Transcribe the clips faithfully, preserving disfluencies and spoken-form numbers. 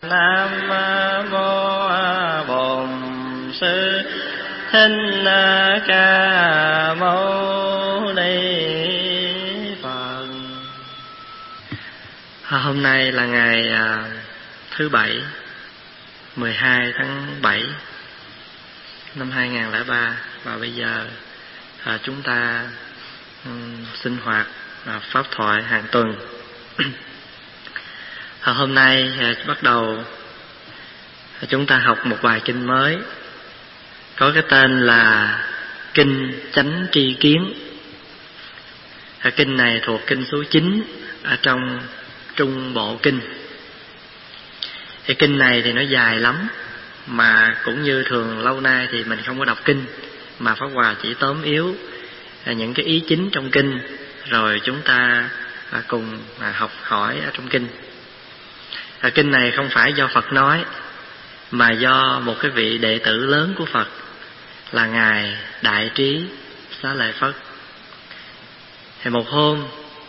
Nam mô Bổn Sư Thích Ca Mâu Ni Phật. Hôm nay là ngày à, thứ bảy, mười hai tháng bảy năm hai nghìn không trăm lẻ ba, và bây giờ à, chúng ta um, sinh hoạt à, pháp thoại hàng tuần. À, hôm nay à, bắt đầu à, chúng ta học một bài kinh mới, có cái tên là Kinh Chánh Tri Kiến. À, kinh này thuộc kinh số chín ở trong Trung Bộ Kinh. Thì kinh này thì nó dài lắm, mà cũng như thường lâu nay thì mình không có đọc kinh, mà Pháp Hòa chỉ tóm yếu à, những cái ý chính trong kinh, rồi chúng ta à, cùng à, học hỏi ở trong kinh. À, kinh này không phải do Phật nói, mà do một cái vị đệ tử lớn của Phật là Ngài Đại Trí Xá Lợi Phất. Thì một hôm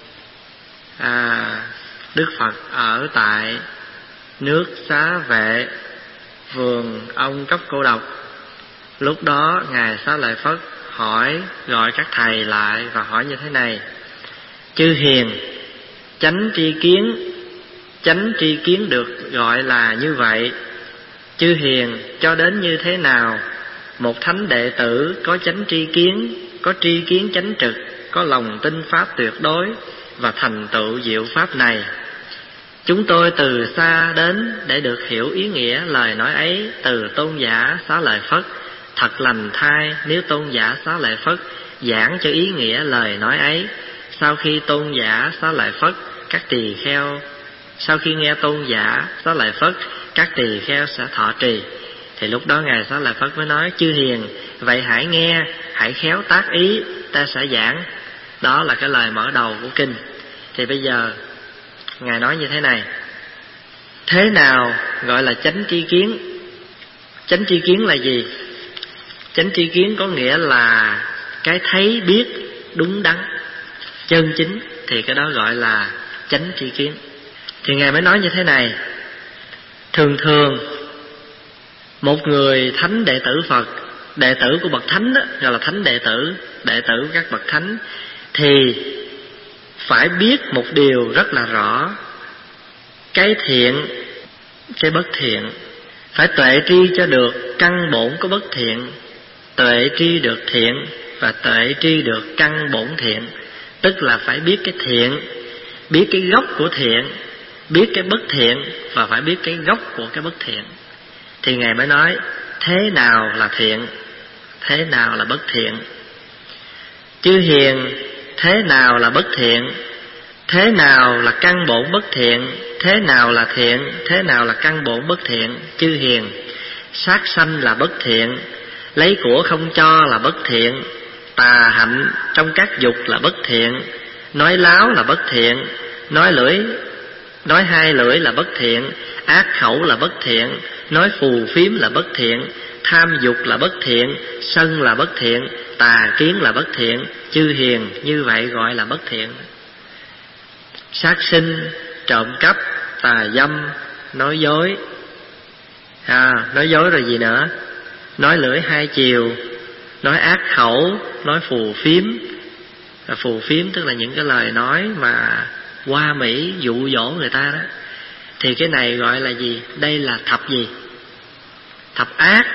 à, Đức Phật ở tại nước Xá Vệ, vườn ông Cấp Cô Độc. Lúc đó Ngài Xá Lợi Phất hỏi, gọi các thầy lại và hỏi như thế này: chư hiền, chánh tri kiến, chánh tri kiến được gọi là như vậy. Chư hiền, cho đến như thế nào một thánh đệ tử có chánh tri kiến, có tri kiến chánh trực, có lòng tin pháp tuyệt đối và thành tựu diệu pháp này? Chúng tôi từ xa đến để được hiểu ý nghĩa lời nói ấy từ tôn giả Xá Lợi Phất. Thật lành thay nếu tôn giả Xá Lợi Phất giảng cho ý nghĩa lời nói ấy. Sau khi tôn giả Xá Lợi Phất, các tỳ kheo Sau khi nghe tôn giả Xá Lợi Phất, các tỳ kheo sẽ thọ trì. Thì lúc đó Ngài Xá Lợi Phất mới nói: chư hiền, vậy hãy nghe, hãy khéo tác ý, ta sẽ giảng. Đó là cái lời mở đầu của kinh. Thì bây giờ Ngài nói như thế này: thế nào gọi là chánh tri kiến? Chánh tri kiến là gì? Chánh tri kiến có nghĩa là cái thấy biết đúng đắn, chân chính, thì cái đó gọi là chánh tri kiến. Thì Ngài mới nói như thế này: thường thường một người thánh đệ tử Phật, đệ tử của bậc thánh đó, gọi là thánh đệ tử, đệ tử của các bậc thánh, thì phải biết một điều rất là rõ: cái thiện, cái bất thiện. Phải tuệ tri cho được căn bổn của bất thiện, tuệ tri được thiện và tuệ tri được căn bổn thiện. Tức là phải biết cái thiện, biết cái gốc của thiện, biết cái bất thiện, và phải biết cái gốc của cái bất thiện. Thì Ngài mới nói thế nào là thiện, thế nào là bất thiện. Chư hiền, thế nào là bất thiện, thế nào là căn bổn bất thiện, thế nào là thiện, thế nào là căn bổn bất thiện. Chư hiền, sát sanh là bất thiện, lấy của không cho là bất thiện, tà hạnh trong các dục là bất thiện, nói láo là bất thiện, nói lưỡi nói hai lưỡi là bất thiện, ác khẩu là bất thiện, nói phù phiếm là bất thiện, tham dục là bất thiện, sân là bất thiện, tà kiến là bất thiện. Chư hiền, như vậy gọi là bất thiện. Sát sinh, trộm cắp, tà dâm, nói dối. À, nói dối rồi gì nữa? Nói lưỡi hai chiều, nói ác khẩu, nói phù phiếm. Và phù phiếm tức là những cái lời nói mà hoa mỹ dụ dỗ người ta đó. Thì cái này gọi là gì? Đây là thập gì? Thập ác.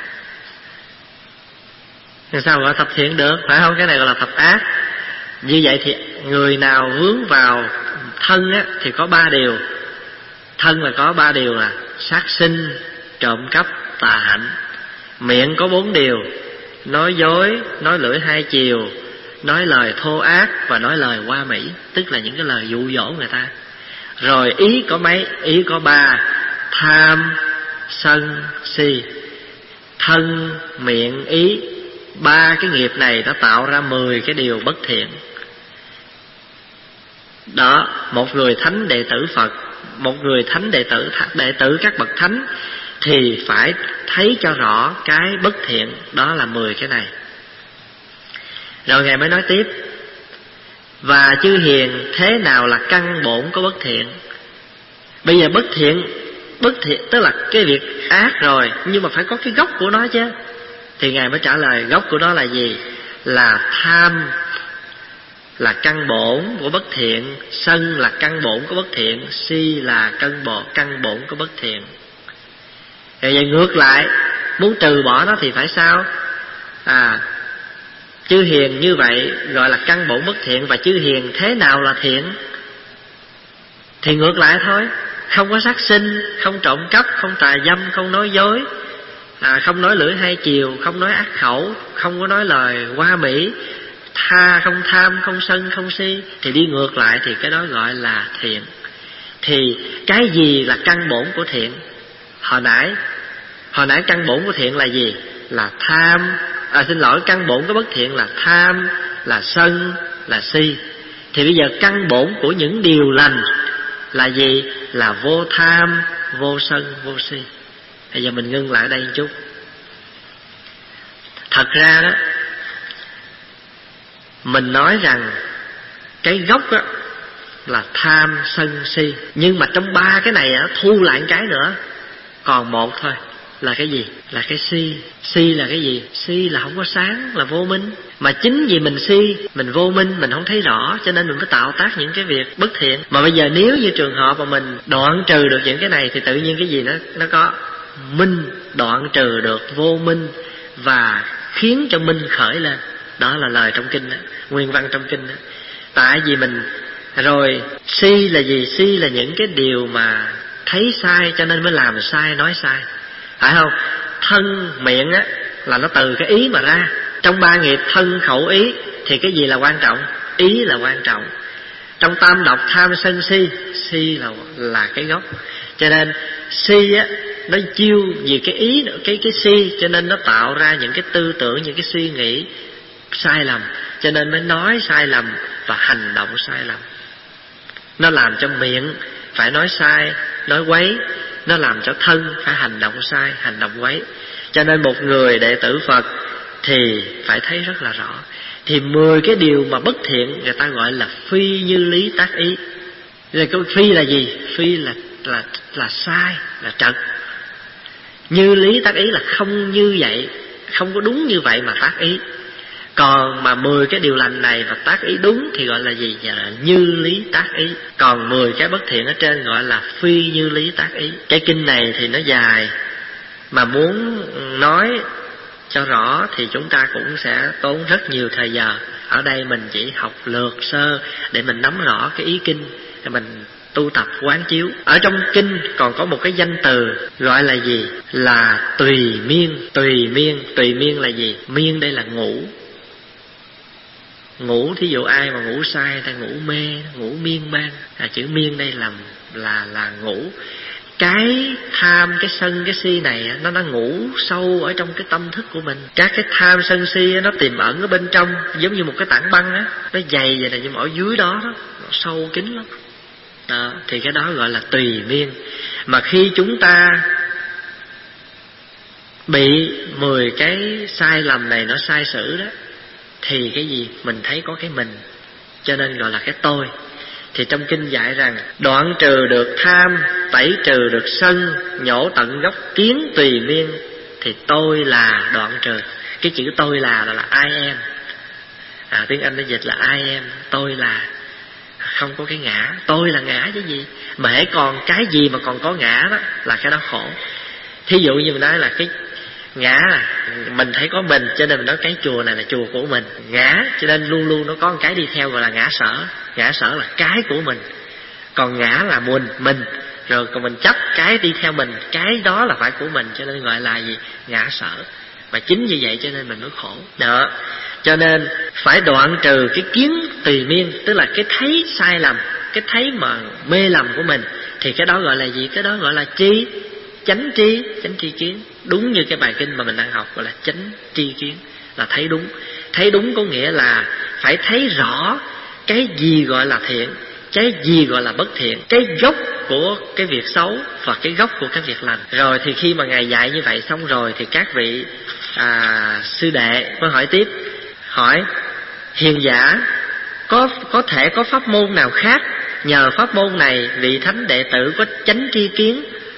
Làm sao gọi thập thiện được, phải không? Cái này gọi là thập ác. Như vậy thì người nào vướng vào thân á, thì có ba điều. Thân là có ba điều là sát sinh, trộm cắp, tà hạnh. Miệng có bốn điều: nói dối, nói lưỡi hai chiều, nói lời thô ác và nói lời hoa mỹ, tức là những cái lời dụ dỗ người ta. Rồi ý có mấy? Ý có ba: tham, sân, si. Thân, miệng, ý, ba cái nghiệp này đã tạo ra mười cái điều bất thiện. Đó, một người thánh đệ tử Phật, một người thánh đệ tử, đệ tử các bậc thánh thì phải thấy cho rõ cái bất thiện. Đó là mười cái này. Rồi Ngài mới nói tiếp: và chư hiền, thế nào là căn bổn của bất thiện? Bây giờ bất thiện bất thiện, tức là cái việc ác rồi, nhưng mà phải có cái gốc của nó chứ. Thì Ngài mới trả lời gốc của nó là gì? Là tham là căn bổn của bất thiện, sân là căn bổn của bất thiện, si là căn bổn căn bổn của bất thiện. Thì vậy ngược lại, muốn trừ bỏ nó thì phải sao? À, chư hiền như vậy gọi là căn bổn bất thiện. Và chư hiền thế nào là thiện? Thì ngược lại thôi, không có sát sinh, không trộm cắp, không tà dâm, không nói dối, à, không nói lưỡi hai chiều, không nói ác khẩu, không có nói lời hoa mỹ, tha không tham, không sân, không si. Thì đi ngược lại thì cái đó gọi là thiện. Thì cái gì là căn bổn của thiện? Hồi nãy Hồi nãy căn bổn của thiện là gì? Là tham. À xin lỗi, căn bổn của bất thiện là tham, là sân, là si. Thì bây giờ căn bổn của những điều lành là gì? Là vô tham, vô sân, vô si. Bây giờ mình ngưng lại đây một chút. Thật ra đó, mình nói rằng cái gốc đó là tham, sân, si. Nhưng mà trong ba cái này á, thu lại một cái nữa, còn một thôi. Là cái gì? Là cái si. Si là cái gì? Si là không có sáng, là vô minh. Mà chính vì mình si, mình vô minh, mình không thấy rõ, cho nên mình mới tạo tác những cái việc bất thiện. Mà bây giờ nếu như trường hợp mà mình đoạn trừ được những cái này, thì tự nhiên cái gì nó nó có? Minh, đoạn trừ được vô minh và khiến cho minh khởi lên. Đó là lời trong kinh đó, nguyên văn trong kinh đó. Tại vì mình rồi, si là gì? Si là những cái điều mà thấy sai cho nên mới làm sai, nói sai, phải không? Thân miệng á là nó từ cái ý mà ra. Trong ba nghiệp thân khẩu ý thì cái gì là quan trọng? Ý là quan trọng. Trong tam độc tham sân si, si là là cái gốc. Cho nên si á nó chiêu vì cái ý, cái cái si, cho nên nó tạo ra những cái tư tưởng, những cái suy nghĩ sai lầm, cho nên mới nói sai lầm và hành động sai lầm. Nó làm cho miệng phải nói sai, nói quấy. Nó làm cho thân phải hành động sai, hành động quấy. Cho nên một người đệ tử Phật thì phải thấy rất là rõ. Thì mười cái điều mà bất thiện người ta gọi là phi như lý tác ý. Rồi cái phi là gì? Phi là là là sai, là trật. Như lý tác ý là không như vậy, không có đúng như vậy mà tác ý. Còn mà mười cái điều lành này mà tác ý đúng thì gọi là gì? Dạ là như lý tác ý. Còn mười cái bất thiện ở trên gọi là phi như lý tác ý. Cái kinh này thì nó dài, mà muốn nói cho rõ thì chúng ta cũng sẽ tốn rất nhiều thời giờ. Ở đây mình chỉ học lược sơ để mình nắm rõ cái ý kinh, để mình tu tập quán chiếu. Ở trong kinh còn có một cái danh từ gọi là gì? Là tùy miên. Tùy miên, tùy miên là gì? Miên đây là ngủ. Ngủ, thí dụ ai mà ngủ sai, ta ngủ mê, ngủ miên man. À, chữ miên đây là là là ngủ. Cái tham, cái sân, cái si này nó nó ngủ sâu ở trong cái tâm thức của mình. Các cái tham sân si nó tiềm ẩn ở bên trong, giống như một cái tảng băng á, nó dày vậy này, nhưng mà ở dưới đó, đó nó sâu kín lắm. Đó, thì cái đó gọi là tùy miên. Mà khi chúng ta bị mười cái sai lầm này nó sai sử đó, thì cái gì? Mình thấy có cái mình, cho nên gọi là cái tôi. Thì trong kinh dạy rằng đoạn trừ được tham, tẩy trừ được sân, nhổ tận gốc kiến tùy miên, thì tôi là đoạn trừ. Cái chữ tôi là là, là I am. À, tiếng Anh nó dịch là I am, tôi là. Không có cái ngã, tôi là ngã chứ gì. Mà hễ còn cái gì mà còn có ngã đó là cái đó khổ. Thí dụ như mình nói là cái ngã là mình thấy có mình, cho nên mình nói cái chùa này là chùa của mình. Ngã cho nên luôn luôn nó có một cái đi theo gọi là ngã sở. Ngã sở là cái của mình, còn ngã là mình mình rồi còn mình chấp cái đi theo mình, cái đó là phải của mình, cho nên gọi là gì? Ngã sở. Và chính như vậy cho nên mình mới khổ đó. Cho nên phải đoạn trừ cái kiến tùy miên, tức là cái thấy sai lầm, cái thấy mà mê lầm của mình, thì cái đó gọi là gì? Cái đó gọi là tri, chánh tri, chánh tri kiến. Đúng như cái bài kinh mà mình đang học gọi là chánh tri kiến, là thấy đúng. Thấy đúng có nghĩa là phải thấy rõ cái gì gọi là thiện, cái gì gọi là bất thiện, cái gốc của cái việc xấu và cái gốc của cái việc lành. Rồi thì khi mà Ngài dạy như vậy xong rồi, thì các vị à, sư đệ mới hỏi tiếp, hỏi hiền giả có có thể có pháp môn nào khác nhờ pháp môn này vị thánh đệ tử có chánh tri kiến, có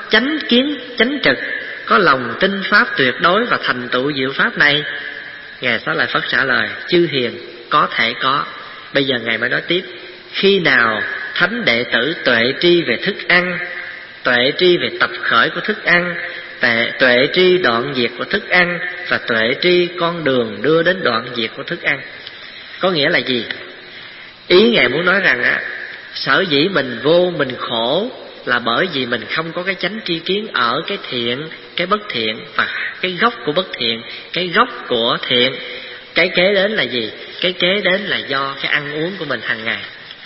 chánh kiến chánh trực, có lòng tin pháp tuyệt đối và thành tựu diệu pháp này? Ngài Xá Lợi Phất trả lời: chư hiền, có thể có. Bây giờ Ngài mới nói tiếp: khi nào thánh đệ tử tuệ tri về thức ăn, tuệ tri về tập khởi của thức ăn, tuệ, tuệ tri đoạn diệt của thức ăn, và tuệ tri con đường đưa đến đoạn diệt của thức ăn. Có nghĩa là gì? Ý Ngài muốn nói rằng á, sở dĩ mình vô mình khổ là bởi vì mình không có cái chánh tri kiến ở cái thiện, cái bất thiện, và cái gốc của bất thiện, cái gốc của thiện. Cái kế đến là gì? Cái kế đến là do cái ăn uống của mình hàng ngày.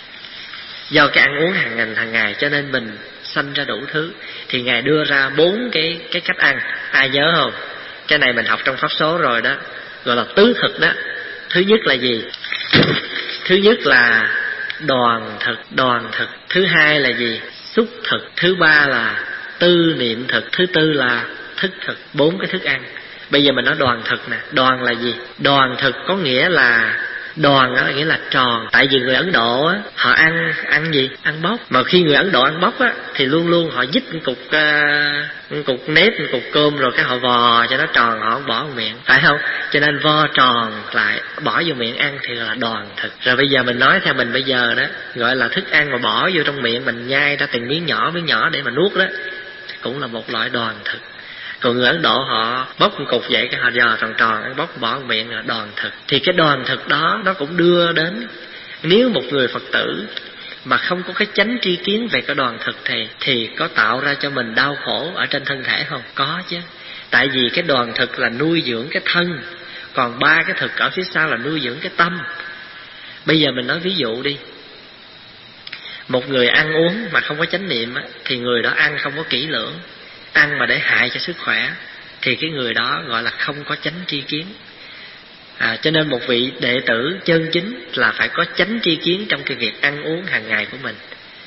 Do cái ăn uống hàng ngày hàng ngày cho nên mình sanh ra đủ thứ. Thì Ngài đưa ra bốn cái cái cách ăn. Ai nhớ không? Cái này mình học trong pháp số rồi đó, gọi là tứ thực đó. Thứ nhất là gì? Thứ nhất là đoàn thực, đoàn thực. Thứ hai là gì? Xúc thực. Thứ ba là tư niệm thực. Thứ tư là thức thực. Bốn cái thức ăn. Bây giờ mình nói đoàn thực nè. Đoàn là gì? Đoàn thực có nghĩa là, đoàn đó là nghĩa là tròn. Tại vì người Ấn Độ á, họ ăn ăn gì? Ăn bóc. Mà khi người Ấn Độ ăn bóc á, thì luôn luôn họ dít một cục uh, một cục nếp, một cục cơm, rồi cái họ vò cho nó tròn, họ không bỏ vào miệng, phải không? Cho nên vo tròn lại bỏ vô miệng ăn thì là đoàn thực. Rồi bây giờ mình nói theo mình bây giờ đó, gọi là thức ăn mà bỏ vô trong miệng mình nhai ra từng miếng nhỏ miếng nhỏ để mà nuốt đó, cũng là một loại đoàn thực. Còn người Ấn Độ họ bóc một cục vậy, cái họ dò tròn tròn, ăn bóc bỏ vào miệng là đoàn thực. Thì cái đoàn thực đó nó cũng đưa đến, nếu một người Phật tử mà không có cái chánh tri kiến về cái đoàn thực thì thì có tạo ra cho mình đau khổ ở trên thân thể không? Có chứ. Tại vì cái đoàn thực là nuôi dưỡng cái thân, còn ba cái thực ở phía sau là nuôi dưỡng cái tâm. Bây giờ mình nói ví dụ đi. Một người ăn uống mà không có chánh niệm á, thì người đó ăn không có kỹ lưỡng, ăn mà để hại cho sức khỏe, thì cái người đó gọi là không có chánh tri kiến. À, cho nên một vị đệ tử chân chính là phải có chánh tri kiến trong cái việc ăn uống hàng ngày của mình.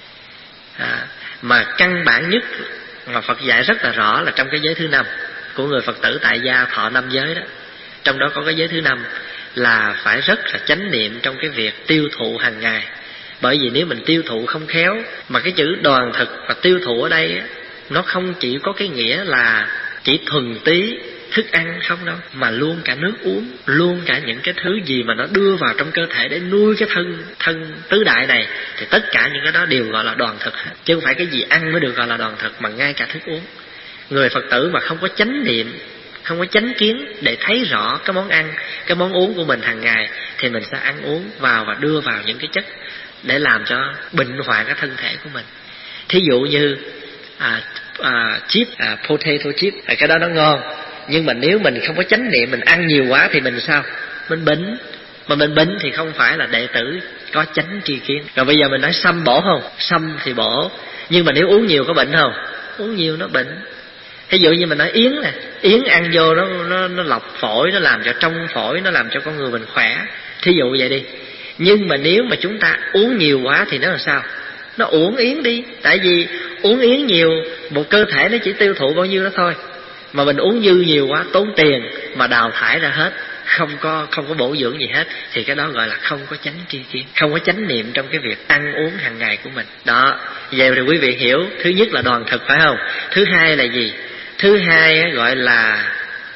À, mà căn bản nhất mà Phật dạy rất là rõ là trong cái giới thứ năm của người Phật tử tại gia thọ năm giới đó, trong đó có cái giới thứ năm là phải rất là chánh niệm trong cái việc tiêu thụ hàng ngày. Bởi vì nếu mình tiêu thụ không khéo, mà cái chữ đoàn thực và tiêu thụ ở đây á, nó không chỉ có cái nghĩa là chỉ thuần túy thức ăn không đâu, mà luôn cả nước uống, luôn cả những cái thứ gì mà nó đưa vào trong cơ thể để nuôi cái thân thân tứ đại này, thì tất cả những cái đó đều gọi là đoàn thực hết. Chứ không phải cái gì ăn mới được gọi là đoàn thực, mà ngay cả thức uống. Người Phật tử mà không có chánh niệm, không có chánh kiến để thấy rõ cái món ăn, cái món uống của mình hàng ngày, thì mình sẽ ăn uống vào và đưa vào những cái chất để làm cho bệnh hoạn cái thân thể của mình. Thí dụ như à, à, chip, à, potato chip, à, cái đó nó ngon, nhưng mà nếu mình không có chánh niệm, mình ăn nhiều quá thì mình sao? Mình bệnh. Mà mình bệnh thì không phải là đệ tử có chánh tri kiến. Rồi bây giờ mình nói sâm bổ không? Sâm thì bổ, nhưng mà nếu uống nhiều có bệnh không? Uống nhiều nó bệnh. Ví dụ như mình nói yến nè, yến ăn vô nó, nó, nó lọc phổi, nó làm cho trong phổi, nó làm cho con người mình khỏe. Thí dụ vậy đi. Nhưng mà nếu mà chúng ta uống nhiều quá thì nó làm sao? Nó uổng yến đi. Tại vì uống yến nhiều, một cơ thể nó chỉ tiêu thụ bao nhiêu đó thôi. Mà mình uống dư nhiều quá, tốn tiền mà đào thải ra hết, không có không có bổ dưỡng gì hết, thì cái đó gọi là không có chánh tri kiến, không có chánh niệm trong cái việc ăn uống hàng ngày của mình. Đó, vậy thì quý vị hiểu, thứ nhất là đoàn thực, phải không? Thứ hai là gì? Thứ hai gọi là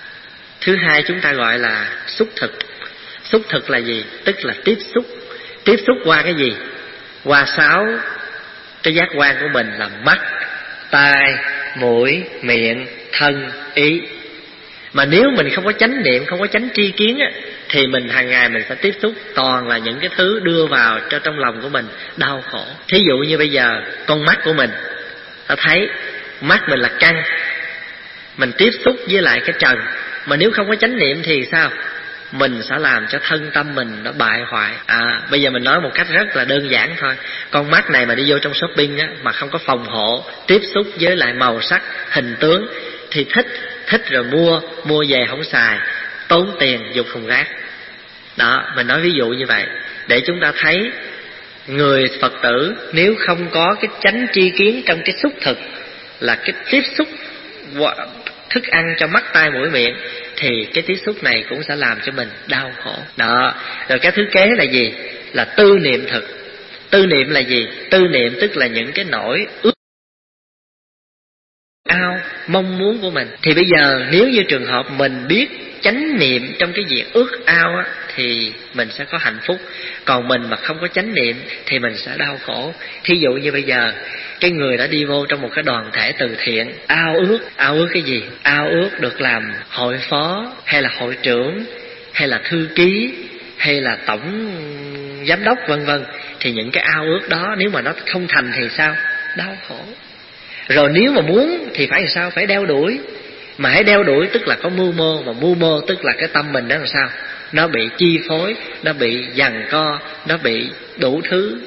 thứ hai chúng ta gọi là xúc thực. Xúc thực là gì? Tức là tiếp xúc. Tiếp xúc qua cái gì? Qua sáu cái giác quan của mình là mắt, tai, mũi, miệng, thân, ý. Mà nếu mình không có chánh niệm, không có chánh tri kiến á, thì mình hàng ngày mình sẽ tiếp xúc toàn là những cái thứ đưa vào cho trong lòng của mình đau khổ. Thí dụ như bây giờ con mắt của mình, ta thấy mắt mình là căn, mình tiếp xúc với lại cái trần, mà nếu không có chánh niệm thì sao? Mình sẽ làm cho thân tâm mình nó bại hoại. À, bây giờ mình nói một cách rất là đơn giản thôi. Con mắt này mà đi vô trong shopping á, mà không có phòng hộ, tiếp xúc với lại màu sắc, hình tướng, thì thích, thích rồi mua, mua về không xài, tốn tiền dục thùng rác. Đó, mình nói ví dụ như vậy, để chúng ta thấy người Phật tử nếu không có cái chánh tri kiến trong cái xúc thực, là cái tiếp xúc thức ăn cho mắt, tai, mũi, miệng, thì cái tiếp xúc này cũng sẽ làm cho mình đau khổ. Đó. Rồi cái thứ kế là gì? Là tư niệm thực. Tư niệm là gì? Tư niệm tức là những cái nỗi ước ao mong muốn của mình. Thì bây giờ nếu như trường hợp mình biết chánh niệm trong cái việc ước ao á, thì mình sẽ có hạnh phúc. Còn mình mà không có chánh niệm thì mình sẽ đau khổ. Thí dụ như bây giờ cái người đã đi vô trong một cái đoàn thể từ thiện, ao ước, ao ước cái gì? Ao ước được làm hội phó, hay là hội trưởng, hay là thư ký, hay là tổng giám đốc vân vân. Thì những cái ao ước đó nếu mà nó không thành thì sao? Đau khổ. Rồi nếu mà muốn thì phải làm sao? Phải đeo đuổi. Mà hãy đeo đuổi tức là có mưu mô. Mà mưu mô tức là cái tâm mình đó làm sao? Nó bị chi phối, nó bị giằng co, nó bị đủ thứ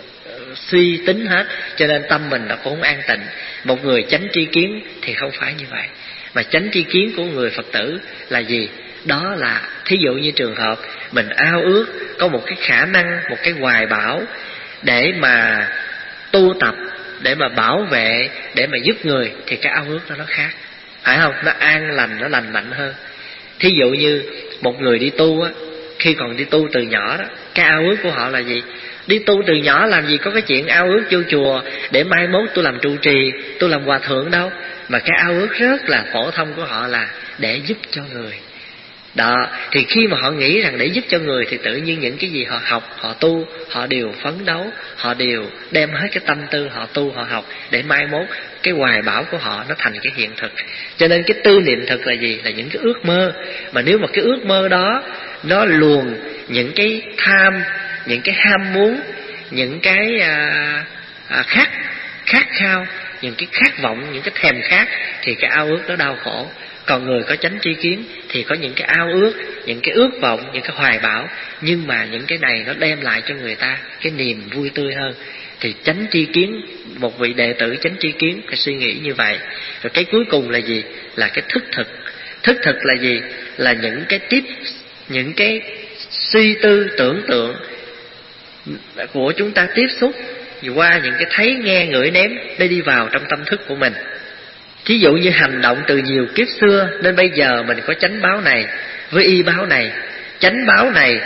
suy tính hết. Cho nên tâm mình nó cũng không an tịnh. Một người chánh tri kiến thì không phải như vậy. Mà chánh tri kiến của người Phật tử là gì? Đó là thí dụ như trường hợp mình ao ước có một cái khả năng, một cái hoài bão để mà tu tập, để mà bảo vệ, để mà giúp người, thì cái ao ước đó nó khác, phải không? Nó an lành, nó lành mạnh hơn. Thí dụ như một người đi tu á, khi còn đi tu từ nhỏ đó, cái ao ước của họ là gì? Đi tu từ nhỏ làm gì có cái chuyện ao ước vô chùa để mai mốt tôi làm trụ trì, tôi làm hòa thượng đâu. Mà cái ao ước rất là phổ thông của họ là để giúp cho người. Đó, thì khi mà họ nghĩ rằng để giúp cho người thì tự nhiên những cái gì họ học, họ tu, họ đều phấn đấu, họ đều đem hết cái tâm tư họ tu, họ học để mai mốt cái hoài bão của họ nó thành cái hiện thực. Cho nên cái tư niệm thực là gì? Là những cái ước mơ. Mà nếu mà cái ước mơ đó nó luồn những cái tham, những cái ham muốn, những cái à, à, khát khát khao, những cái khát vọng, những cái thèm khát, thì cái ao ước đó đau khổ. Còn người có chánh tri kiến thì có những cái ao ước, những cái ước vọng, những cái hoài bão, nhưng mà những cái này nó đem lại cho người ta cái niềm vui tươi hơn. Thì chánh tri kiến, một vị đệ tử chánh tri kiến phải suy nghĩ như vậy. Rồi cái cuối cùng là gì? Là cái thức thực. Thức thực là gì? Là những cái tiếp, những cái suy tư tưởng tượng của chúng ta tiếp xúc qua những cái thấy nghe ngửi nếm để đi vào trong tâm thức của mình. Thí dụ như hành động từ nhiều kiếp xưa, nên bây giờ mình có chánh báo này với y báo này. Chánh báo này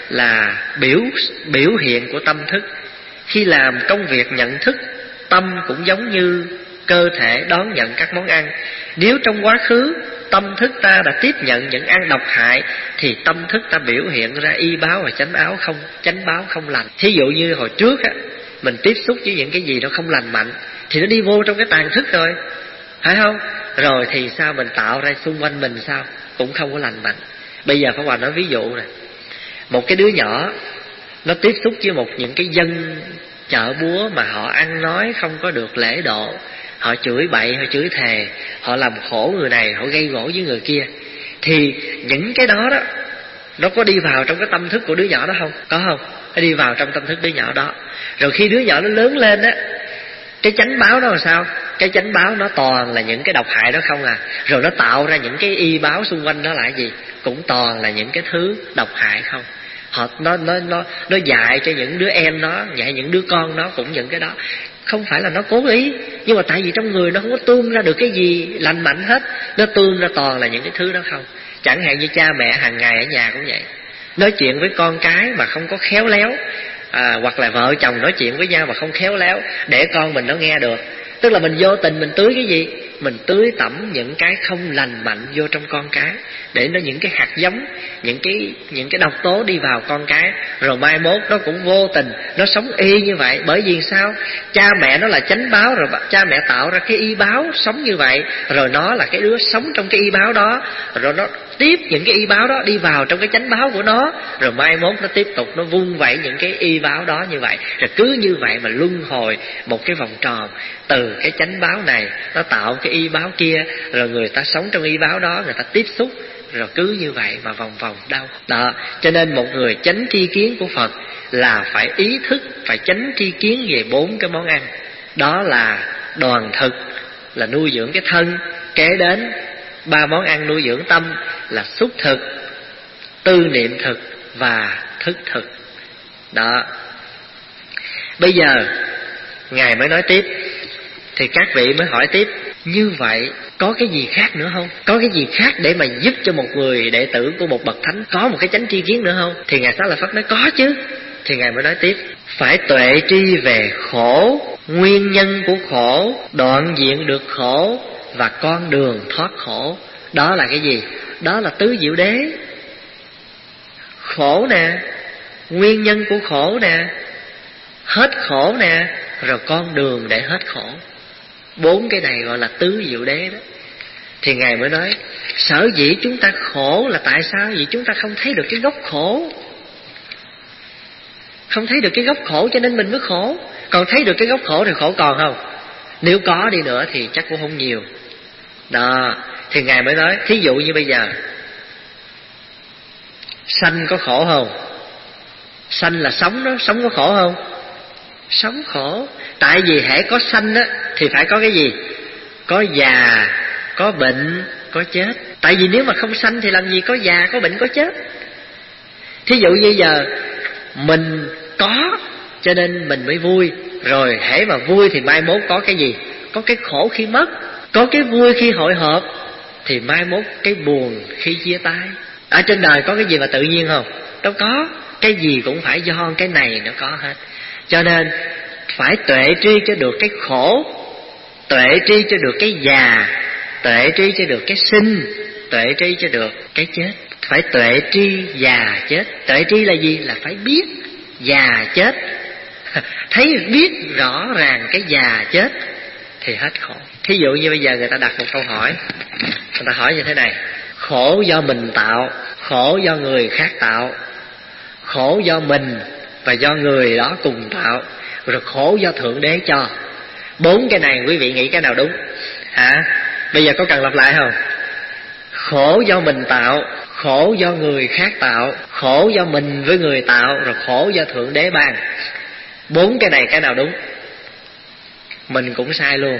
là biểu biểu hiện của tâm thức. Khi làm công việc nhận thức, tâm cũng giống như cơ thể đón nhận các món ăn. Nếu trong quá khứ tâm thức ta đã tiếp nhận những ăn độc hại, thì tâm thức ta biểu hiện ra y báo và chánh áo không, chánh báo không lành. Thí dụ như hồi trước á, mình tiếp xúc với những cái gì nó không lành mạnh thì nó đi vô trong cái tàn thức rồi, phải không? Rồi thì sao mình tạo ra xung quanh mình sao? Cũng không có lành mạnh. Bây giờ Pháp Hòa nói ví dụ này. Một cái đứa nhỏ nó tiếp xúc với một những cái dân chợ búa mà họ ăn nói không có được lễ độ, họ chửi bậy, họ chửi thề, họ làm khổ người này, họ gây gổ với người kia. Thì những cái đó đó nó có đi vào trong cái tâm thức của đứa nhỏ đó không? Có không? Nó đi vào trong tâm thức đứa nhỏ đó. Rồi khi đứa nhỏ nó lớn lên á, cái chánh báo đó là sao? Cái chánh báo nó toàn là những cái độc hại đó không à. Rồi nó tạo ra những cái y báo xung quanh đó là gì? Cũng toàn là những cái thứ độc hại không. Họ nó nó nó nó dạy cho những đứa em nó, dạy những đứa con nó cũng những cái đó. Không phải là nó cố ý, nhưng mà tại vì trong người nó không có tuôn ra được cái gì lành mạnh hết, nó tuôn ra toàn là những cái thứ đó không. Chẳng hạn như cha mẹ hàng ngày ở nhà cũng vậy, nói chuyện với con cái mà không có khéo léo, à, hoặc là vợ chồng nói chuyện với nhau mà không khéo léo để con mình nó nghe được. Tức là mình vô tình mình tưới cái gì? Mình tưới tẩm những cái không lành mạnh vô trong con cái, để nó những cái hạt giống, những cái những cái độc tố đi vào con cái. Rồi mai mốt nó cũng vô tình nó sống y như vậy. Bởi vì sao? Cha mẹ nó là chánh báo, rồi cha mẹ tạo ra cái y báo sống như vậy, rồi nó là cái đứa sống trong cái y báo đó, rồi nó tiếp những cái y báo đó đi vào trong cái chánh báo của nó, rồi mai mốt nó tiếp tục nó vung vẩy những cái y báo đó như vậy. Rồi cứ như vậy mà luân hồi một cái vòng tròn. Từ cái chánh báo này nó tạo cái y báo kia, rồi người ta sống trong y báo đó, người ta tiếp xúc, rồi cứ như vậy mà vòng vòng đau đó. Cho nên một người chánh tri kiến của Phật là phải ý thức, phải chánh tri kiến về bốn cái món ăn. Đó là đoàn thực, là nuôi dưỡng cái thân. Kế đến ba món ăn nuôi dưỡng tâm là xúc thực, tư niệm thực và thức thực. Đó. Bây giờ Ngài mới nói tiếp, thì các vị mới hỏi tiếp, như vậy có cái gì khác nữa không? Có cái gì khác để mà giúp cho một người đệ tử của một bậc thánh có một cái chánh tri kiến nữa không? Thì Ngài Xá Lợi Phất nói có chứ. Thì Ngài mới nói tiếp, phải tuệ tri về khổ, nguyên nhân của khổ, đoạn diện được khổ, và con đường thoát khổ. Đó là cái gì? Đó là tứ diệu đế. Khổ nè, nguyên nhân của khổ nè, hết khổ nè, rồi con đường để hết khổ. Bốn cái này gọi là tứ diệu đế đó. Thì Ngài mới nói sở dĩ chúng ta khổ là tại sao? Vì chúng ta không thấy được cái gốc khổ. Không thấy được cái gốc khổ cho nên mình mới khổ. Còn thấy được cái gốc khổ thì khổ còn không? Nếu có đi nữa thì chắc cũng không nhiều. Đó, thì Ngài mới nói thí dụ như bây giờ sanh có khổ không? Sanh là sống đó, sống có khổ không? Sống khổ. Tại vì hễ có sanh á thì phải có cái gì? Có già, có bệnh, có chết. Tại vì nếu mà không sanh thì làm gì có già, có bệnh, có chết. Thí dụ như giờ mình có cho nên mình mới vui. Rồi hễ mà vui thì mai mốt có cái gì? Có cái khổ khi mất. Có cái vui khi hội họp thì mai mốt cái buồn khi chia tay. Ở trên đời có cái gì mà tự nhiên không? Đâu có. Cái gì cũng phải do cái này nó có hết. Cho nên phải tuệ tri cho được cái khổ, tuệ tri cho được cái già, tuệ tri cho được cái sinh, tuệ tri cho được cái chết. Phải tuệ tri già chết. Tuệ tri là gì? Là phải biết già chết. Thấy biết rõ ràng cái già chết thì hết khổ. Thí dụ như bây giờ người ta đặt một câu hỏi, người ta hỏi như thế này: khổ do mình tạo, khổ do người khác tạo, khổ do mình và do người đó cùng tạo, rồi khổ do Thượng Đế cho. Bốn cái này quý vị nghĩ cái nào đúng? Hả? Bây giờ có cần lặp lại không? Khổ do mình tạo, khổ do người khác tạo, khổ do mình với người tạo, rồi khổ do Thượng Đế ban. Bốn cái này cái nào đúng? Mình cũng sai luôn.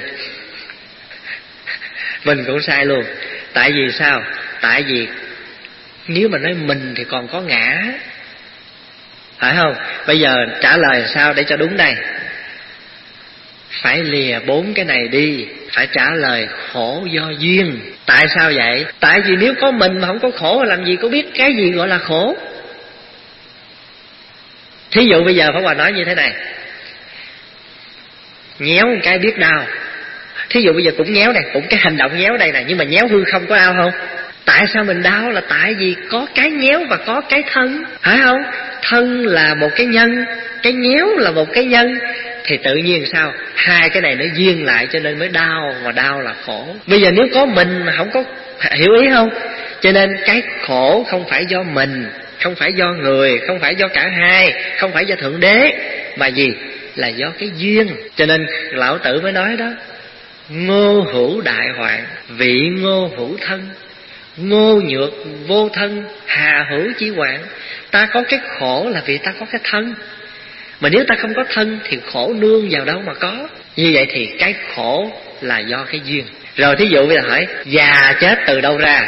Mình cũng sai luôn. Tại vì sao? Tại vì nếu mà nói mình thì còn có ngã, phải không? Bây giờ trả lời sao để cho đúng đây? Phải lìa bốn cái này đi. Phải trả lời khổ do duyên. Tại sao vậy? Tại vì nếu có mình mà không có khổ, làm gì có biết cái gì gọi là khổ. Thí dụ bây giờ Pháp Hòa nói như thế này: nhéo một cái biết đau. Thí dụ bây giờ cũng nhéo này, cũng cái hành động nhéo đây này, nhưng mà nhéo hư không có đau không? Tại sao mình đau? Là tại vì có cái nhéo và có cái thân, phải không? Thân là một cái nhân, cái nhéo là một cái nhân, thì tự nhiên sao? Hai cái này nó duyên lại cho nên mới đau, mà đau là khổ. Bây giờ nếu có mình mà không có, hiểu ý không? Cho nên cái khổ không phải do mình, không phải do người, không phải do cả hai, không phải do Thượng Đế, mà gì? Là do cái duyên. Cho nên Lão Tử mới nói đó: ngô hữu đại hoạn, vị ngô hữu thân, ngô nhược vô thân, hà hữu chi hoạn. Ta có cái khổ là vì ta có cái thân. Mà nếu ta không có thân thì khổ nương vào đâu mà có. Như vậy thì cái khổ là do cái duyên. Rồi thí dụ bây giờ hỏi già chết từ đâu ra?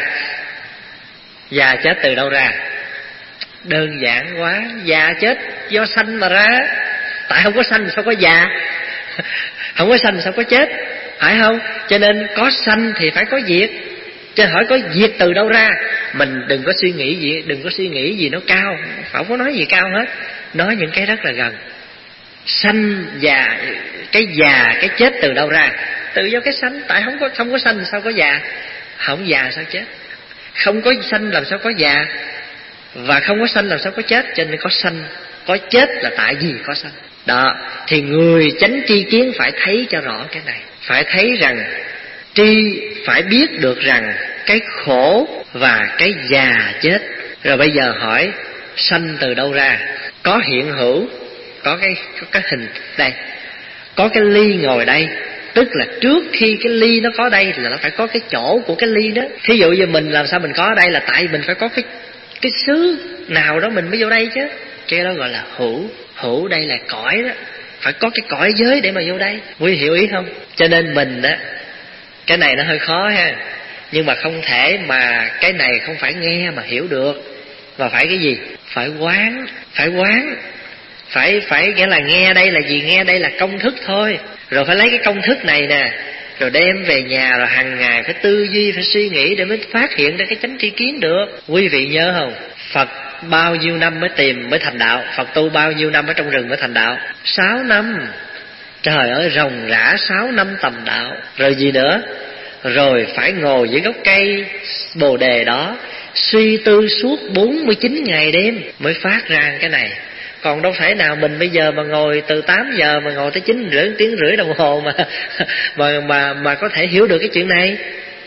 Già chết từ đâu ra? Đơn giản quá. Già chết do sanh mà ra. Tại không có sanh sao có già? Không có sanh sao có chết? Phải không? Cho nên có sanh thì phải có diệt. Cho hỏi có diệt từ đâu ra? Mình đừng có suy nghĩ gì, đừng có suy nghĩ gì nó cao, không có nói gì cao hết. Nói những cái rất là gần. Sanh già, cái già, cái chết từ đâu ra? Từ do cái sanh. Tại không có không có sanh sao có già? Không già sao chết? Không có sanh làm sao có già? Và không có sanh làm sao có chết? Cho nên có sanh, có chết là tại vì có sanh. Đó, thì người chánh tri kiến phải thấy cho rõ cái này. Phải thấy rằng, tri phải biết được rằng cái khổ và cái già chết. Rồi bây giờ hỏi sanh từ đâu ra? Có hiện hữu, có cái, có cái hình đây, có cái ly ngồi đây. Tức là trước khi cái ly nó có đây là nó phải có cái chỗ của cái ly đó. Thí dụ như mình làm sao mình có ở đây là tại mình phải có cái cái xứ nào đó mình mới vô đây chứ. Cái đó gọi là hữu. Hữu đây là cõi đó. Phải có cái cõi giới để mà vô đây. Quý hiểu ý không? Cho nên mình á, cái này nó hơi khó ha. Nhưng mà không thể mà cái này không phải nghe mà hiểu được. Mà phải cái gì? Phải quán. Phải quán. Phải, phải nghĩa là nghe đây là gì? Nghe đây là công thức thôi. Rồi phải lấy cái công thức này nè, rồi đem về nhà, rồi hàng ngày phải tư duy, phải suy nghĩ để mới phát hiện ra cái chánh tri kiến được. Quý vị nhớ không? Phật bao nhiêu năm mới tìm, mới thành đạo? Phật tu bao nhiêu năm ở trong rừng mới thành đạo? Sáu năm. Trời ơi, ròng rã sáu năm tầm đạo. Rồi gì nữa? rồi phải ngồi dưới gốc cây bồ đề đó suy tư suốt bốn mươi chín ngày đêm mới phát ra cái này. Còn đâu phải nào mình bây giờ mà ngồi từ tám giờ mà ngồi tới chín rưỡi tiếng rưỡi đồng hồ mà mà mà mà có thể hiểu được cái chuyện này.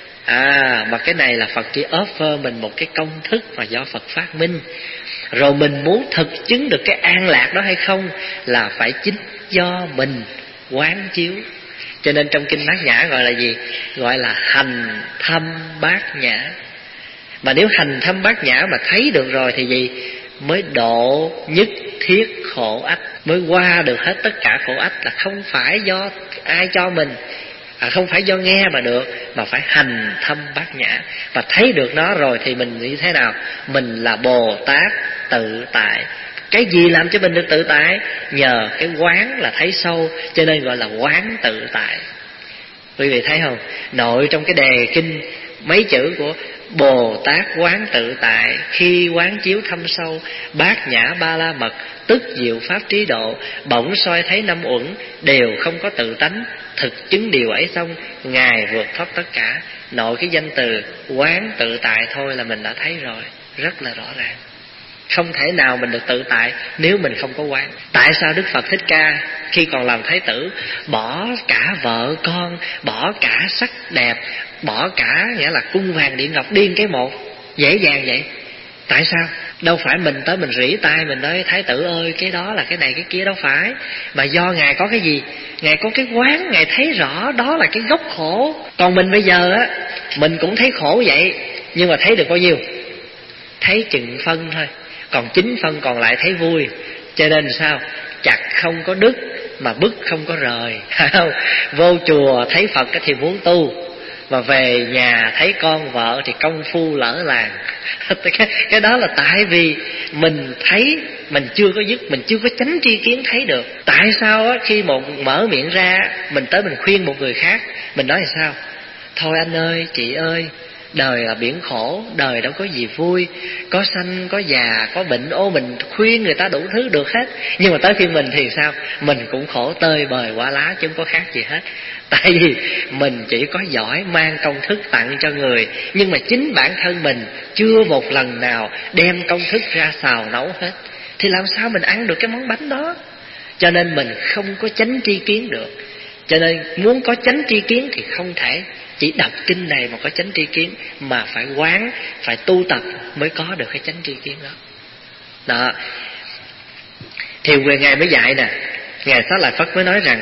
À, mà cái này là Phật chỉ offer mình một cái công thức mà do Phật phát minh. Rồi mình muốn thực chứng được cái an lạc đó hay không là phải chính do mình quán chiếu. Cho nên trong kinh Bát Nhã gọi là gì? Gọi là hành thâm bát nhã. Mà nếu hành thâm bát nhã mà thấy được rồi thì gì? Mới độ nhất thiết khổ ách, mới qua được hết tất cả khổ ách, là không phải do ai cho mình, à, không phải do nghe mà được, mà phải hành thâm bát nhã. Và thấy được nó rồi thì mình như thế nào? Mình là Bồ Tát tự tại. Cái gì làm cho mình được tự tại? Nhờ cái quán là thấy sâu, cho nên gọi là quán tự tại. Quý vị thấy không? Nội trong cái đề kinh mấy chữ của Bồ Tát quán tự tại, khi quán chiếu thâm sâu, bát nhã ba la mật, tức diệu pháp trí độ, bỗng soi thấy năm uẩn, đều không có tự tánh, thực chứng điều ấy xong, Ngài vượt thoát tất cả. Nội cái danh từ quán tự tại thôi là mình đã thấy rồi, rất là rõ ràng. Không thể nào mình được tự tại nếu mình không có quán. Tại sao Đức Phật Thích Ca khi còn làm Thái tử bỏ cả vợ con, bỏ cả sắc đẹp, bỏ cả nghĩa là cung vàng điện ngọc điên cái một dễ dàng vậy? Tại sao? Đâu phải mình tới mình rỉ tai mình nói Thái tử ơi cái đó là cái này cái kia, đâu phải. Mà do Ngài có cái gì? Ngài có cái quán, Ngài thấy rõ đó là cái gốc khổ. Còn mình bây giờ á, mình cũng thấy khổ vậy, nhưng mà thấy được bao nhiêu? Thấy chừng phân thôi, còn chín phân còn lại thấy vui. Cho nên sao? Chặt không có đứt mà bứt không có rời. Vô chùa thấy Phật thì muốn tu, mà về nhà thấy con vợ thì công phu lỡ làng. cái, cái đó là tại vì mình thấy mình chưa có dứt, mình chưa có chánh tri kiến thấy được. Tại sao á, khi một mở miệng ra mình tới mình khuyên một người khác, mình nói là sao? Thôi anh ơi, chị ơi, đời là biển khổ, đời đâu có gì vui, có sanh, có già, có bệnh. Ô, mình khuyên người ta đủ thứ được hết. Nhưng mà tới khi mình thì sao? Mình cũng khổ tơi bời quả lá chứ không có khác gì hết. Tại vì mình chỉ có giỏi mang công thức tặng cho người, nhưng mà chính bản thân mình chưa một lần nào đem công thức ra xào nấu hết, thì làm sao mình ăn được cái món bánh đó? Cho nên mình không có chánh tri kiến được. Cho nên muốn có chánh tri kiến thì không thể chỉ đọc kinh này mà có chánh tri kiến, mà phải quán, phải tu tập mới có được cái chánh tri kiến đó. Đó. Thì về Ngài mới dạy nè, Ngài Xá Lợi Phất mới nói rằng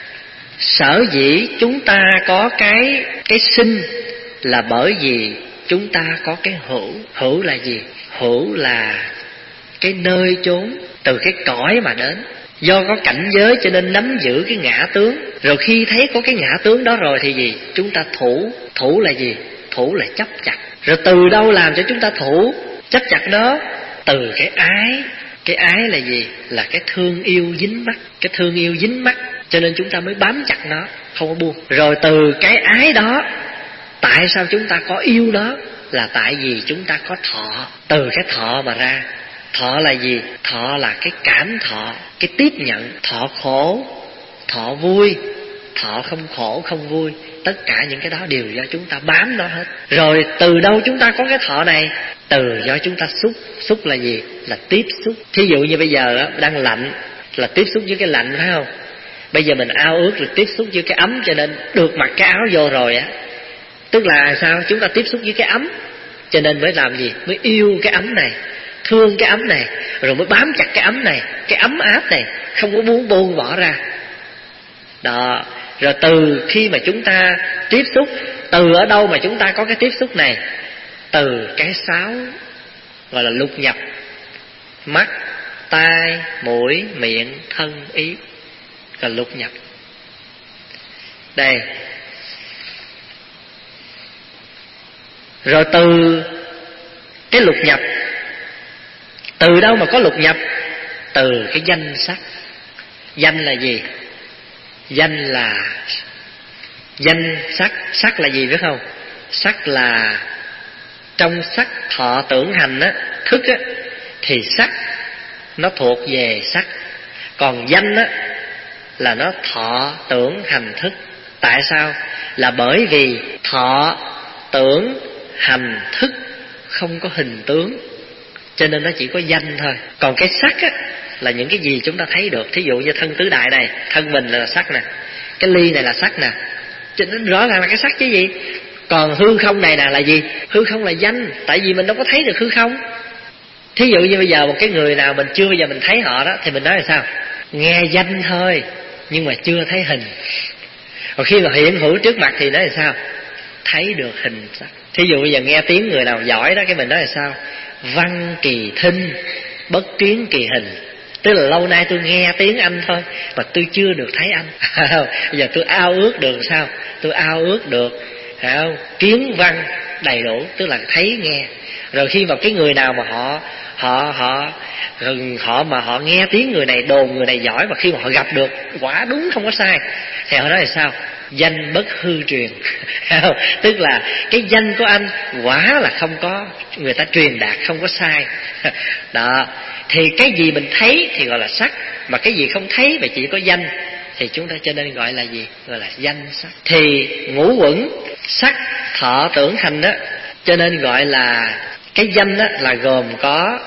sở dĩ chúng ta có cái cái sinh là bởi vì chúng ta có cái hữu. Hữu là gì? Hữu là cái nơi chốn, từ cái cõi mà đến. Do có cảnh giới cho nên nắm giữ cái ngã tướng. Rồi khi thấy có cái ngã tướng đó rồi thì gì? Chúng ta thủ. Thủ là gì? Thủ là chấp chặt. Rồi từ đâu làm cho chúng ta thủ chấp chặt đó? Từ cái ái. Cái ái là gì? Là cái thương yêu dính mắc. Cái thương yêu dính mắc, cho nên chúng ta mới bám chặt nó, không có buông. Rồi từ cái ái đó, tại sao chúng ta có yêu nó? Là tại vì chúng ta có thọ. Từ cái thọ mà ra. Thọ là gì? Thọ là cái cảm thọ, cái tiếp nhận. Thọ khổ, thọ vui, thọ không khổ không vui, tất cả những cái đó đều do chúng ta bám nó hết. Rồi từ đâu chúng ta có cái thọ này? Từ do chúng ta xúc. Xúc là gì? Là tiếp xúc. Thí dụ như bây giờ đang lạnh là tiếp xúc với cái lạnh, phải không? Bây giờ mình ao ước rồi tiếp xúc với cái ấm, cho nên được mặc cái áo vô rồi á, tức là sao? Chúng ta tiếp xúc với cái ấm, cho nên mới làm gì? Mới yêu cái ấm này, thương cái ấm này, rồi mới bám chặt cái ấm này, cái ấm áp này, không có muốn buông bỏ ra. Đó. Rồi từ khi mà chúng ta tiếp xúc, từ ở đâu mà chúng ta có cái tiếp xúc này? Từ cái sáu gọi là lục nhập: mắt, tai, mũi, miệng, thân, ý, là lục nhập. Đây. Rồi từ cái lục nhập, từ đâu mà có lục nhập? Từ cái danh sắc. Danh là gì? Danh là danh sắc. Sắc là gì biết không? Sắc là trong sắc thọ tưởng hành á, thức á, thì sắc nó thuộc về sắc. Còn danh á là nó thọ tưởng hành thức. Tại sao? Là bởi vì thọ, tưởng, hành, thức không có hình tướng, cho nên nó chỉ có danh thôi. Còn cái sắc á, là những cái gì chúng ta thấy được. Thí dụ như thân tứ đại này, thân mình là sắc nè, cái ly này là sắc nè, cho nên rõ ràng là cái sắc chứ gì. Còn hư không này nè là gì? Hư không là danh, tại vì mình đâu có thấy được hư không. Thí dụ như bây giờ một cái người nào mình chưa bao giờ mình thấy họ đó, thì mình nói là sao? Nghe danh thôi, nhưng mà chưa thấy hình. Còn khi mà hiện hữu trước mặt thì nói là sao? Thấy được hình sắc. Thí dụ bây giờ nghe tiếng người nào giỏi đó, cái mình nói là sao? Văn kỳ thinh, bất kiến kỳ hình. Tức là lâu nay tôi nghe tiếng anh thôi, mà tôi chưa được thấy anh. Bây giờ tôi ao ước được sao? Tôi ao ước được không? Kiến văn đầy đủ, tức là thấy nghe. Rồi khi mà cái người nào mà họ họ họ họ mà họ nghe tiếng người này đồn người này giỏi, và khi mà họ gặp được quả đúng không có sai, thì họ nói là sao? Danh bất hư truyền. Tức là cái danh của anh quả là không có, người ta truyền đạt không có sai. Đó. Thì cái gì mình thấy thì gọi là sắc, mà cái gì không thấy mà chỉ có danh thì chúng ta cho nên gọi là gì? Gọi là danh sắc. Thì ngũ uẩn sắc thọ tưởng hành đó, cho nên gọi là cái danh đó là gồm có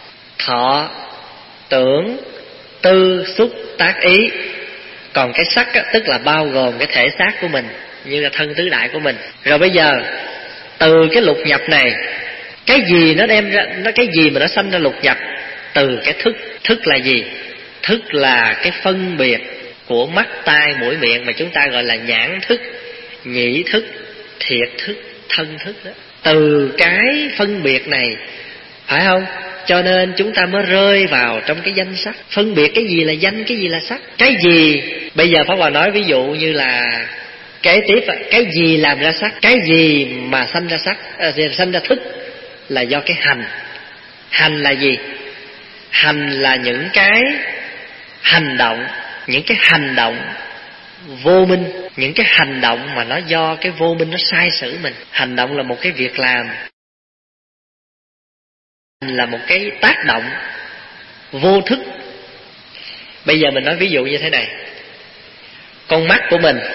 thọ, tưởng, tư, xúc, tác, ý. Còn cái sắc á, tức là bao gồm cái thể xác của mình, như là thân tứ đại của mình. Rồi bây giờ từ cái lục nhập này, cái gì nó đem ra, nó cái gì mà nó sanh ra lục nhập? Từ cái thức. Thức là gì? Thức là cái phân biệt của mắt, tai, mũi, miệng, mà chúng ta gọi là nhãn thức, nhĩ thức, thiệt thức, thân thức đó. Từ cái phân biệt này, phải không? Cho nên chúng ta mới rơi vào trong cái danh sắc. Phân biệt cái gì là danh, cái gì là sắc. Cái gì, bây giờ Pháp Hòa nói ví dụ như là kế tiếp, cái gì làm ra sắc, cái gì mà sanh ra sắc, à, sanh ra thức là do cái hành. Hành là gì? Hành là những cái hành động, những cái hành động vô minh, những cái hành động mà nó do cái vô minh nó sai sử mình. Hành động là một cái việc làm, là một cái tác động vô thức. Bây giờ mình nói ví dụ như thế này, con mắt của mình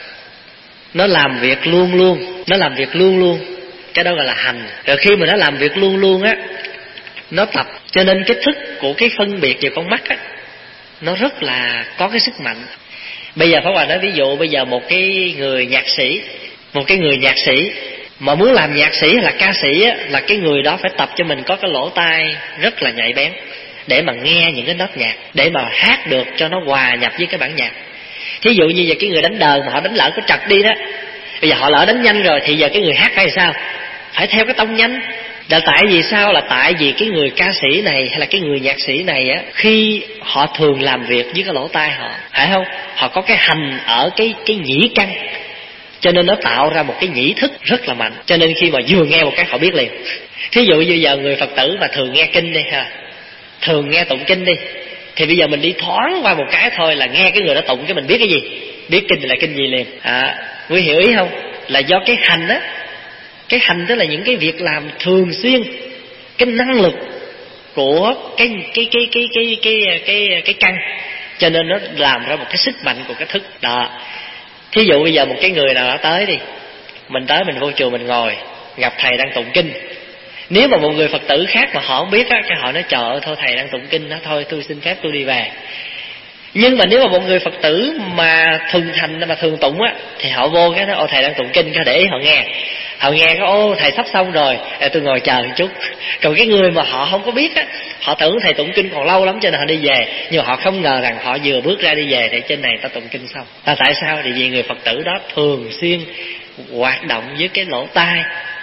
nó làm việc luôn luôn, nó làm việc luôn luôn, cái đó gọi là hành. Rồi khi mà nó làm việc luôn luôn á, nó tập, cho nên cái thức của cái phân biệt về con mắt á, nó rất là có cái sức mạnh. Bây giờ Pháp Hòa nói ví dụ, bây giờ một cái người nhạc sĩ, một cái người nhạc sĩ mà muốn làm nhạc sĩ hay là ca sĩ á, là cái người đó phải tập cho mình có cái lỗ tai rất là nhạy bén để mà nghe những cái nốt nhạc, để mà hát được cho nó hòa nhập với cái bản nhạc. Thí dụ như giờ cái người đánh đờn mà họ đánh lỡ có trật đi đó, bây giờ họ lỡ đánh nhanh rồi thì giờ cái người hát phải sao? Phải theo cái tông nhanh. Là tại vì sao? Là tại vì cái người ca sĩ này hay là cái người nhạc sĩ này á, khi họ thường làm việc với cái lỗ tai họ, phải không? Họ có cái hành ở cái cái nhĩ căn, cho nên nó tạo ra một cái nhĩ thức rất là mạnh. Cho nên khi mà vừa nghe một cái họ biết liền. Thí dụ như giờ người Phật tử mà thường nghe kinh đi ha, thường nghe tụng kinh đi, thì bây giờ mình đi thoáng qua một cái thôi là nghe cái người đó tụng cái mình biết cái gì, biết kinh là kinh gì liền. À, quý hiểu ý không? Là do cái hành á. Cái hành tức là những cái việc làm thường xuyên, cái năng lực của cái cái cái cái cái cái cái cái căn, cho nên nó làm ra một cái sức mạnh của cái thức đó. Thí dụ bây giờ một cái người nào đó tới đi, mình tới mình vô chùa mình ngồi, gặp thầy đang tụng kinh. Nếu mà một người Phật tử khác mà họ không biết á, cái họ nói trời ơi thôi thầy đang tụng kinh đó, thôi tôi xin phép tôi đi về. Nhưng mà nếu mà một người Phật tử mà thuần thành mà thường tụng á, thì họ vô cái nói ô thầy đang tụng kinh, cái để ý họ nghe. Họ nghe cái ô thầy sắp xong rồi, tôi ngồi chờ một chút. Còn cái người mà họ không có biết á, họ tưởng thầy tụng kinh còn lâu lắm cho nên họ đi về, nhưng mà họ không ngờ rằng họ vừa bước ra đi về thì trên này ta tụng kinh xong. À, tại sao? Thì vì người Phật tử đó thường xuyên hoạt động với cái lỗ tai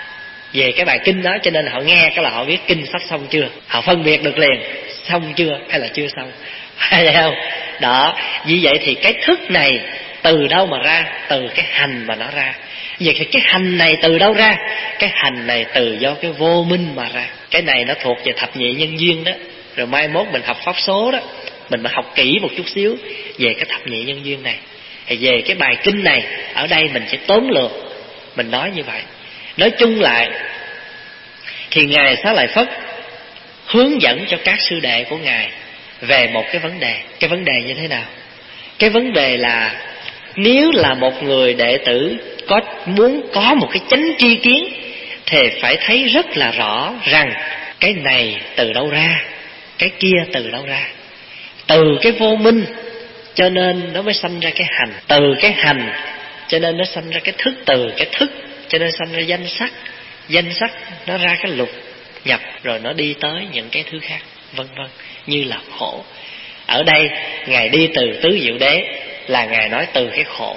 về cái bài kinh đó, cho nên họ nghe cái là họ biết kinh sắp xong chưa, họ phân biệt được liền xong chưa hay là chưa xong. Thấy không? Đó, vì vậy thì cái thức này từ đâu mà ra? Từ cái hành mà nó ra. Vậy thì cái hành này từ đâu ra? Cái hành này từ do cái vô minh mà ra. Cái này nó thuộc về thập nhị nhân duyên đó. Rồi mai mốt mình học pháp số đó, mình mới học kỹ một chút xíu về cái thập nhị nhân duyên này. Thì về cái bài kinh này, ở đây mình sẽ tóm lược, mình nói như vậy. Nói chung lại thì Ngài Xá Lợi Phất hướng dẫn cho các sư đệ của Ngài về một cái vấn đề. Cái vấn đề như thế nào? Cái vấn đề là Nếu là một người đệ tử có muốn có một cái chánh tri kiến thì phải thấy rất là rõ rằng cái này từ đâu ra, cái kia từ đâu ra. Từ cái vô minh cho nên nó mới sanh ra cái hành, từ cái hành cho nên nó sanh ra cái thức, từ cái thức cho nên sanh ra danh sắc, danh sắc nó ra cái lục nhập, rồi nó đi tới những cái thứ khác, vân vân, như là khổ. Ở đây Ngài đi từ tứ diệu đế là Ngài nói từ cái khổ.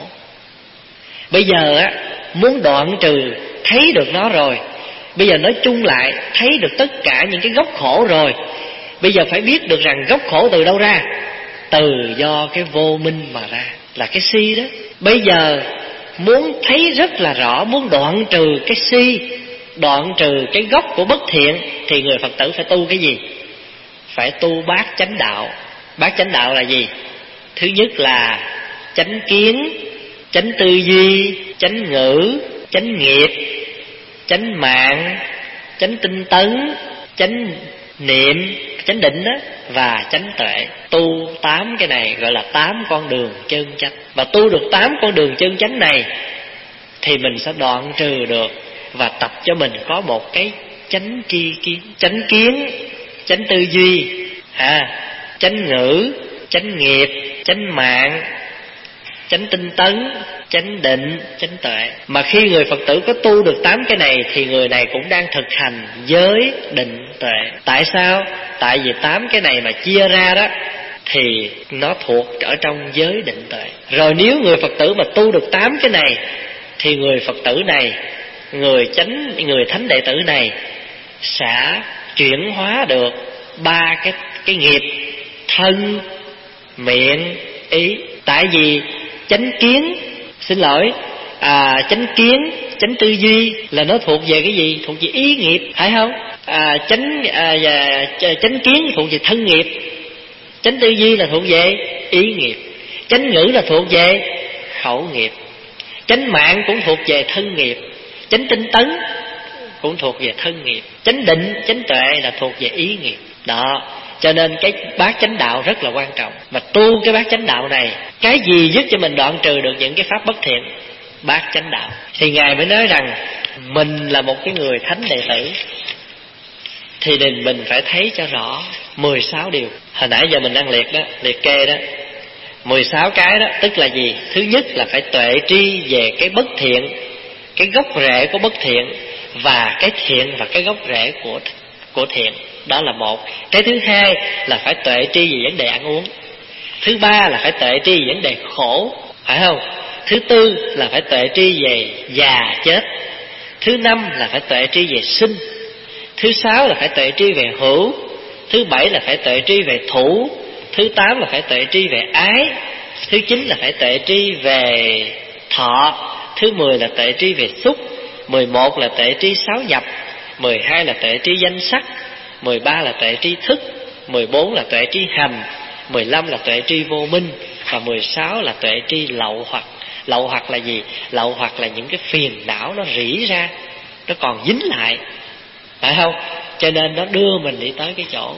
Bây giờ á, muốn đoạn trừ thấy được nó rồi, bây giờ nói chung lại thấy được tất cả những cái gốc khổ rồi, bây giờ phải biết được rằng gốc khổ từ đâu ra. Từ do cái vô minh mà ra, là cái si đó. Bây giờ muốn thấy rất là rõ, muốn đoạn trừ cái si, đoạn trừ cái gốc của bất thiện, thì người Phật tử phải tu cái gì? Phải tu bát chánh đạo. Bát chánh đạo là gì? Thứ nhất là chánh kiến, chánh tư duy, chánh ngữ, chánh nghiệp, chánh mạng, chánh tinh tấn, chánh niệm, chánh định đó, và chánh tuệ. Tu tám cái này gọi là tám con đường chân chánh. Và tu được tám con đường chân chánh này thì mình sẽ đoạn trừ được và tập cho mình có một cái chánh tri kiến. Chánh kiến, chánh tư duy, à, chánh ngữ, chánh nghiệp, chánh mạng, chánh tinh tấn, chánh định, chánh tuệ. Mà khi người Phật tử có tu được tám cái này thì người này cũng đang thực hành giới, định, tuệ. Tại sao? Tại vì tám cái này mà chia ra đó thì nó thuộc ở trong giới, định, tuệ. Rồi nếu người Phật tử mà tu được tám cái này thì người Phật tử này, người chánh, người thánh đệ tử này sẽ chuyển hóa được ba cái cái nghiệp thân, miệng, ý. Tại vì chánh kiến, xin lỗi, à, chánh kiến, chánh tư duy là nó thuộc về cái gì? Thuộc về ý nghiệp, phải không? À, chánh à, chánh kiến thuộc về thân nghiệp, chánh tư duy là thuộc về ý nghiệp, chánh ngữ là thuộc về khẩu nghiệp, chánh mạng cũng thuộc về thân nghiệp, chánh tinh tấn cũng thuộc về thân nghiệp, chánh định, chánh tuệ là thuộc về ý nghiệp. Đó, cho nên cái bát chánh đạo rất là quan trọng. Mà tu cái bát chánh đạo này, cái gì giúp cho mình đoạn trừ được những cái pháp bất thiện? Bát chánh đạo. Thì Ngài mới nói rằng mình là một cái người thánh đệ tử thì mình mình phải thấy cho rõ mười sáu điều. Hồi nãy giờ mình đang liệt đó, liệt kê đó, mười sáu cái đó. Tức là gì? Thứ nhất là phải tuệ tri về cái bất thiện, cái gốc rễ của bất thiện, và cái thiện và cái gốc rễ của của thiện. Đó là một. Cái thứ hai là phải tuệ tri về vấn đề ăn uống. Thứ ba là phải tuệ tri về vấn đề khổ, phải không? Thứ tư là phải tuệ tri về già chết. Thứ năm là phải tuệ tri về sinh. Thứ sáu là phải tuệ tri về hữu. Thứ bảy là phải tuệ tri về thủ. Thứ tám là phải tuệ tri về ái. Thứ chín là phải tuệ tri về thọ. Thứ mười là tuệ tri về xúc. Mười một là tuệ tri sáu nhập. Mười hai là tuệ tri danh sắc. Mười ba là tuệ tri thức. Mười bốn là tuệ tri hành. Mười lăm là tuệ tri vô minh. Và mười sáu là tuệ tri lậu hoặc. Lậu hoặc là gì? Lậu hoặc là những cái phiền não nó rỉ ra, nó còn dính lại, phải không? Cho nên nó đưa mình đi tới cái chỗ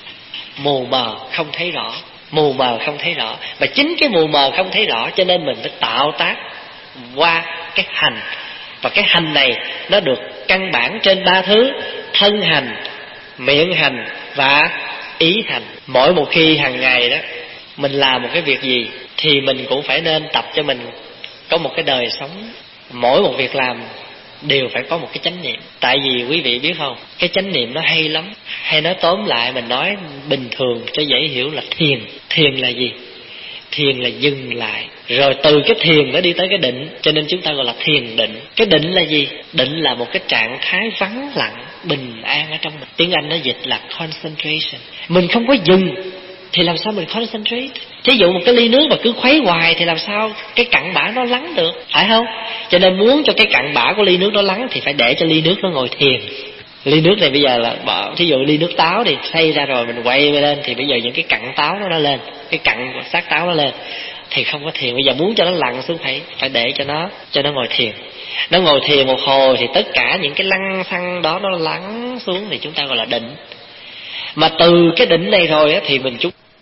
mù mờ không thấy rõ. Mù mờ không thấy rõ. Mà chính cái mù mờ không thấy rõ cho nên mình phải tạo tác qua cái hành. Và cái hành này nó được căn bản trên ba thứ: thân hành, miệng hành và ý hành. Mỗi một khi hàng ngày đó mình làm một cái việc gì thì mình cũng phải nên tập cho mình có một cái đời sống, mỗi một việc làm đều phải có một cái chánh niệm. Tại vì quý vị biết không, cái chánh niệm nó hay lắm. Hay nói tóm lại, mình nói bình thường cho dễ hiểu là thiền. Thiền là gì? Thiền là dừng lại, rồi từ cái thiền nó đi tới cái định. Cho nên chúng ta gọi là thiền định. Cái định là gì? Định là một cái trạng thái vắng lặng, bình an ở trong mình. Tiếng Anh nó dịch là concentration. Mình không có dừng thì làm sao mình concentrate? Thí dụ một cái ly nước mà cứ khuấy hoài thì làm sao cái cặn bã nó lắng được, phải không? Cho nên muốn cho cái cặn bã của ly nước nó lắng thì phải để cho ly nước nó ngồi thiền. Ly nước này bây giờ là bỏ, thí dụ ly nước táo thì xay ra rồi mình quay lên thì bây giờ những cái cặn táo nó lên, cái cặn xác táo nó lên thì không có thiền. Bây giờ muốn cho nó lặn xuống phải phải để cho nó cho nó ngồi thiền. Nó ngồi thiền một hồi thì tất cả những cái lăng xăng đó nó lắng xuống thì chúng ta gọi là định. Mà từ cái định này rồi á thì mình chúng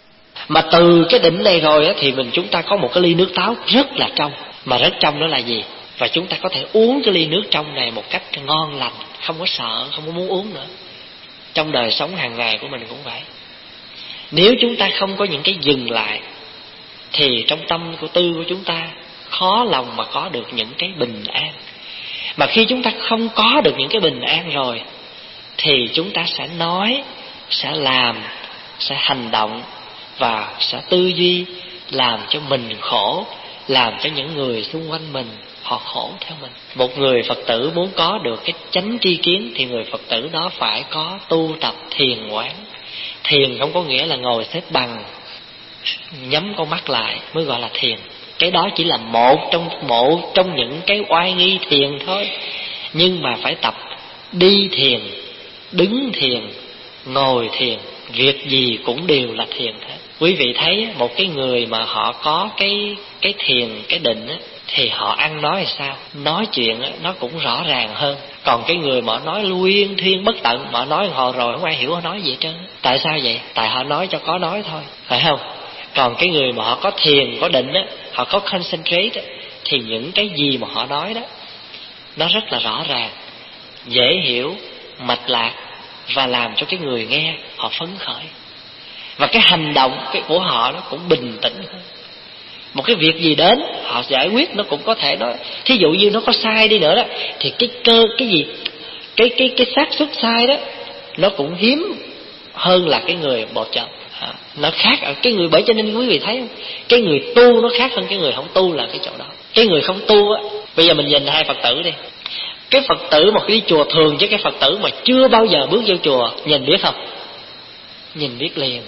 Mà từ cái định này rồi á, thì mình chúng ta có một cái ly nước táo rất là trong. Mà rất trong đó là gì? Và chúng ta có thể uống cái ly nước trong này một cách ngon lành, không có sợ, không có muốn uống nữa. Trong đời sống hàng ngày của mình cũng vậy. Nếu chúng ta không có những cái dừng lại, thì trong tâm của tư của chúng ta khó lòng mà có được những cái bình an. Mà khi chúng ta không có được những cái bình an rồi, thì chúng ta sẽ nói, sẽ làm, sẽ hành động và sẽ tư duy làm cho mình khổ, làm cho những người xung quanh mình họ khổ theo mình. Một người Phật tử muốn có được cái chánh tri kiến thì người Phật tử đó phải có tu tập thiền quán. Thiền không có nghĩa là ngồi xếp bằng, nhắm con mắt lại mới gọi là thiền. Cái đó chỉ là một trong một trong những cái oai nghi thiền thôi. Nhưng mà phải tập đi thiền, đứng thiền, ngồi thiền, việc gì cũng đều là thiền hết. Quý vị thấy một cái người mà họ có cái cái thiền, cái định á, thì họ ăn nói là sao? Nói chuyện á, nó cũng rõ ràng hơn. Còn cái người mà nói luyên thuyên bất tận, mà nói họ rồi không ai hiểu họ nói gì hết trơn. Tại sao vậy? Tại họ nói cho có nói thôi, phải không? Còn cái người mà họ có thiền, có định á, họ có concentrate á, thì những cái gì mà họ nói đó nó rất là rõ ràng, dễ hiểu, mạch lạc, và làm cho cái người nghe họ phấn khởi. Và cái hành động cái của họ nó cũng bình tĩnh hơn. Một cái việc gì đến họ giải quyết nó cũng có thể nói, thí dụ như nó có sai đi nữa đó, thì cái cơ cái gì cái cái cái xác suất sai đó nó cũng hiếm hơn là cái người bột chậm. À, nó khác ở cái người, bởi cho nên quý vị thấy không? Cái người tu nó khác hơn cái người không tu là cái chỗ đó. Cái người không tu á, bây giờ mình nhìn hai Phật tử đi. Cái Phật tử mà đi chùa thường với cái Phật tử mà chưa bao giờ bước vô chùa, nhìn biết không? Nhìn biết liền.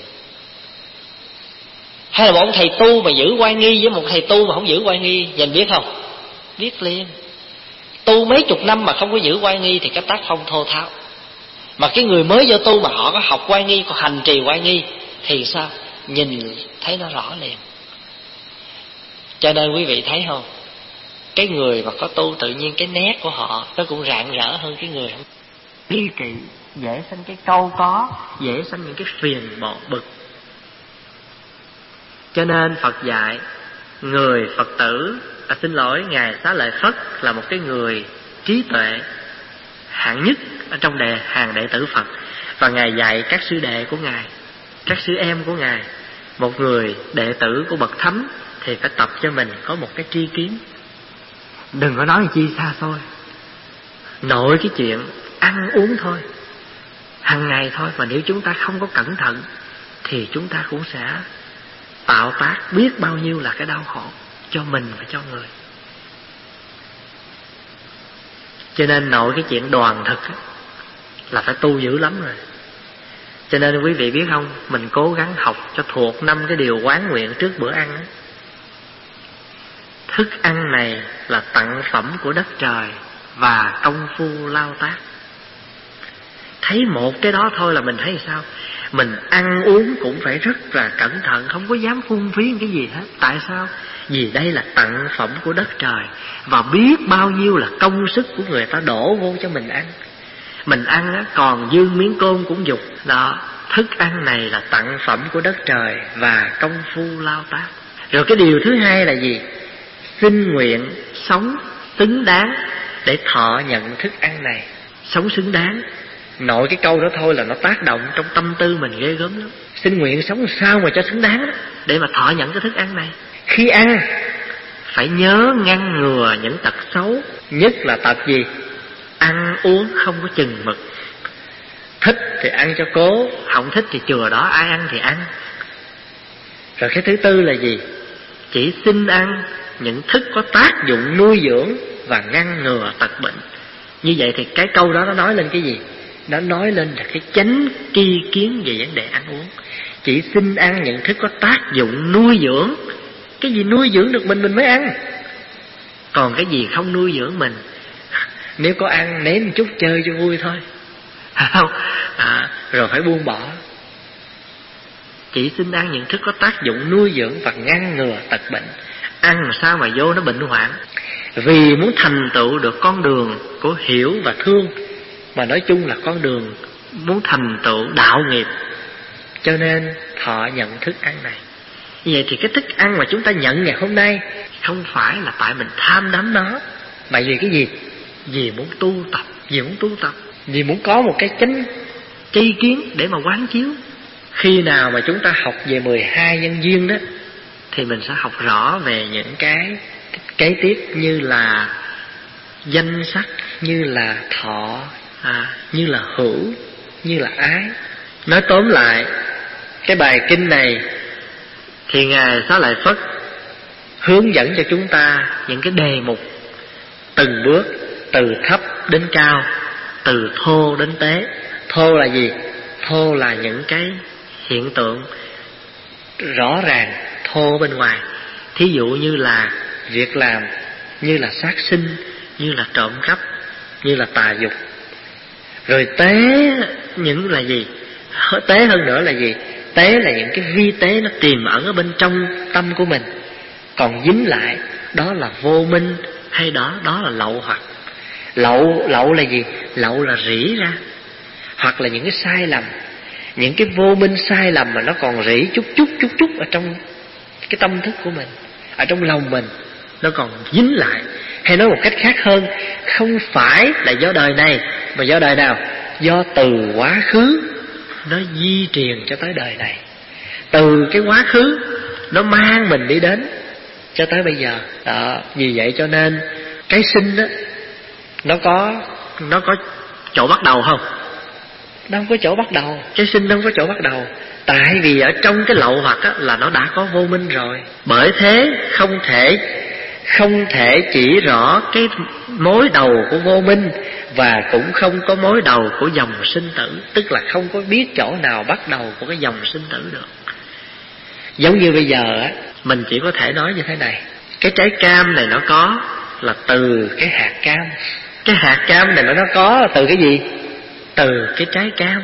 Hay là một ông thầy tu mà giữ oai nghi với một thầy tu mà không giữ oai nghi, nhìn biết không? Biết liền. Tu mấy chục năm mà không có giữ oai nghi thì cái tác phong thô tháo. Mà cái người mới vô tu mà họ có học oai nghi, có hành trì oai nghi thì sao? Nhìn thấy nó rõ liền. Cho nên quý vị thấy không? Cái người mà có tu tự nhiên cái nét của họ nó cũng rạng rỡ hơn cái người không. Nghi kỵ, dễ sanh cái câu có, dễ sanh những cái phiền bọ bực. Cho nên Phật dạy người Phật tử, à, xin lỗi, Ngài Xá Lợi Phất là một cái người trí tuệ hạng nhất ở trong đề hàng đệ tử Phật. Và Ngài dạy các sư đệ của Ngài, các sư em của Ngài, một người đệ tử của bậc thánh thì phải tập cho mình có một cái tri kiến. Đừng có nói chi xa xôi, nội cái chuyện ăn uống thôi, hàng ngày thôi. Mà nếu chúng ta không có cẩn thận thì chúng ta cũng sẽ tạo tác biết bao nhiêu là cái đau khổ cho mình và cho người. Cho nên nội cái chuyện đoàn thực là phải tu dữ lắm rồi. Cho nên quý vị biết không, mình cố gắng học cho thuộc năm cái điều quán nguyện trước bữa ăn đó. Thức ăn này là tặng phẩm của đất trời và công phu lao tác. Thấy một cái đó thôi là mình thấy sao? Mình ăn uống cũng phải rất là cẩn thận, không có dám phung phí cái gì hết. Tại sao? Vì đây là tặng phẩm của đất trời, và biết bao nhiêu là công sức của người ta đổ vô cho mình ăn. Mình ăn á, còn dư miếng cơm cũng dục. Đó, thức ăn này là tặng phẩm của đất trời và công phu lao tác. Rồi cái điều thứ hai là gì? Xin nguyện sống xứng đáng để thọ nhận thức ăn này. Sống xứng đáng, nội cái câu đó thôi là nó tác động trong tâm tư mình ghê gớm lắm. Xin nguyện sống sao mà cho xứng đáng đó, để mà thọ nhận cái thức ăn này. Khi ăn phải nhớ ngăn ngừa những tật xấu, nhất là tật gì? Ăn uống không có chừng mực. Thích thì ăn cho cố, không thích thì chừa đó, ai ăn thì ăn. Rồi cái thứ tư là gì? Chỉ xin ăn những thức có tác dụng nuôi dưỡng và ngăn ngừa tật bệnh. Như vậy thì cái câu đó nó nói lên cái gì? Nó nói lên là cái chánh tri kiến về vấn đề ăn uống. Chỉ xin ăn những thức có tác dụng nuôi dưỡng. Cái gì nuôi dưỡng được mình mình mới ăn. Còn cái gì không nuôi dưỡng mình, nếu có ăn nếm một chút chơi cho vui thôi, không? À, rồi phải buông bỏ. Chỉ xin ăn những thức có tác dụng nuôi dưỡng và ngăn ngừa tật bệnh. Ăn sao mà vô nó bệnh hoạn. Vì muốn thành tựu được con đường của hiểu và thương, mà nói chung là con đường muốn thành tựu đạo nghiệp, cho nên thọ nhận thức ăn này. Vậy thì cái thức ăn mà chúng ta nhận ngày hôm nay không phải là tại mình tham đắm nó, mà vì cái gì? Vì muốn tu tập, vì muốn tu tập, vì muốn có một cái chánh tri kiến để mà quán chiếu. Khi nào mà chúng ta học về mười hai nhân duyên đó, thì mình sẽ học rõ về những cái kế tiếp, như là danh sắc, như là thọ, à, như là hữu, như là ái. Nói tóm lại, cái bài kinh này thì Ngài Xá Lợi Phất hướng dẫn cho chúng ta những cái đề mục từng bước, từ thấp đến cao, từ thô đến tế. Thô là gì? Thô là những cái hiện tượng rõ ràng, thô bên ngoài. Thí dụ như là việc làm, như là sát sinh, như là trộm cắp, như là tà dục. Rồi tế những là gì? Tế hơn nữa là gì? Tế là những cái vi tế nó tiềm ẩn ở bên trong tâm của mình, còn dính lại đó là vô minh, hay đó đó là lậu hoặc. Lậu lậu là gì? Lậu là rỉ ra, hoặc là những cái sai lầm, những cái vô minh sai lầm mà nó còn rỉ chút chút chút chút ở trong cái tâm thức của mình, ở trong lòng mình, nó còn dính lại. Hay nói một cách khác hơn, không phải là do đời này, mà do đời nào? Do từ quá khứ nó di truyền cho tới đời này. Từ cái quá khứ nó mang mình đi đến cho tới bây giờ đó. Vì vậy cho nên cái sinh đó, nó có nó có chỗ bắt đầu không? Nó không có chỗ bắt đầu. Cái sinh nó không có chỗ bắt đầu. Tại vì ở trong cái lậu hoặc á, là nó đã có vô minh rồi. Bởi thế không thể Không thể chỉ rõ cái mối đầu của vô minh, và cũng không có mối đầu của dòng sinh tử. Tức là không có biết chỗ nào bắt đầu của cái dòng sinh tử được. Giống như bây giờ á, mình chỉ có thể nói như thế này: cái trái cam này nó có là từ cái hạt cam. Cái hạt cam này nó có là từ cái gì? Từ cái trái cam.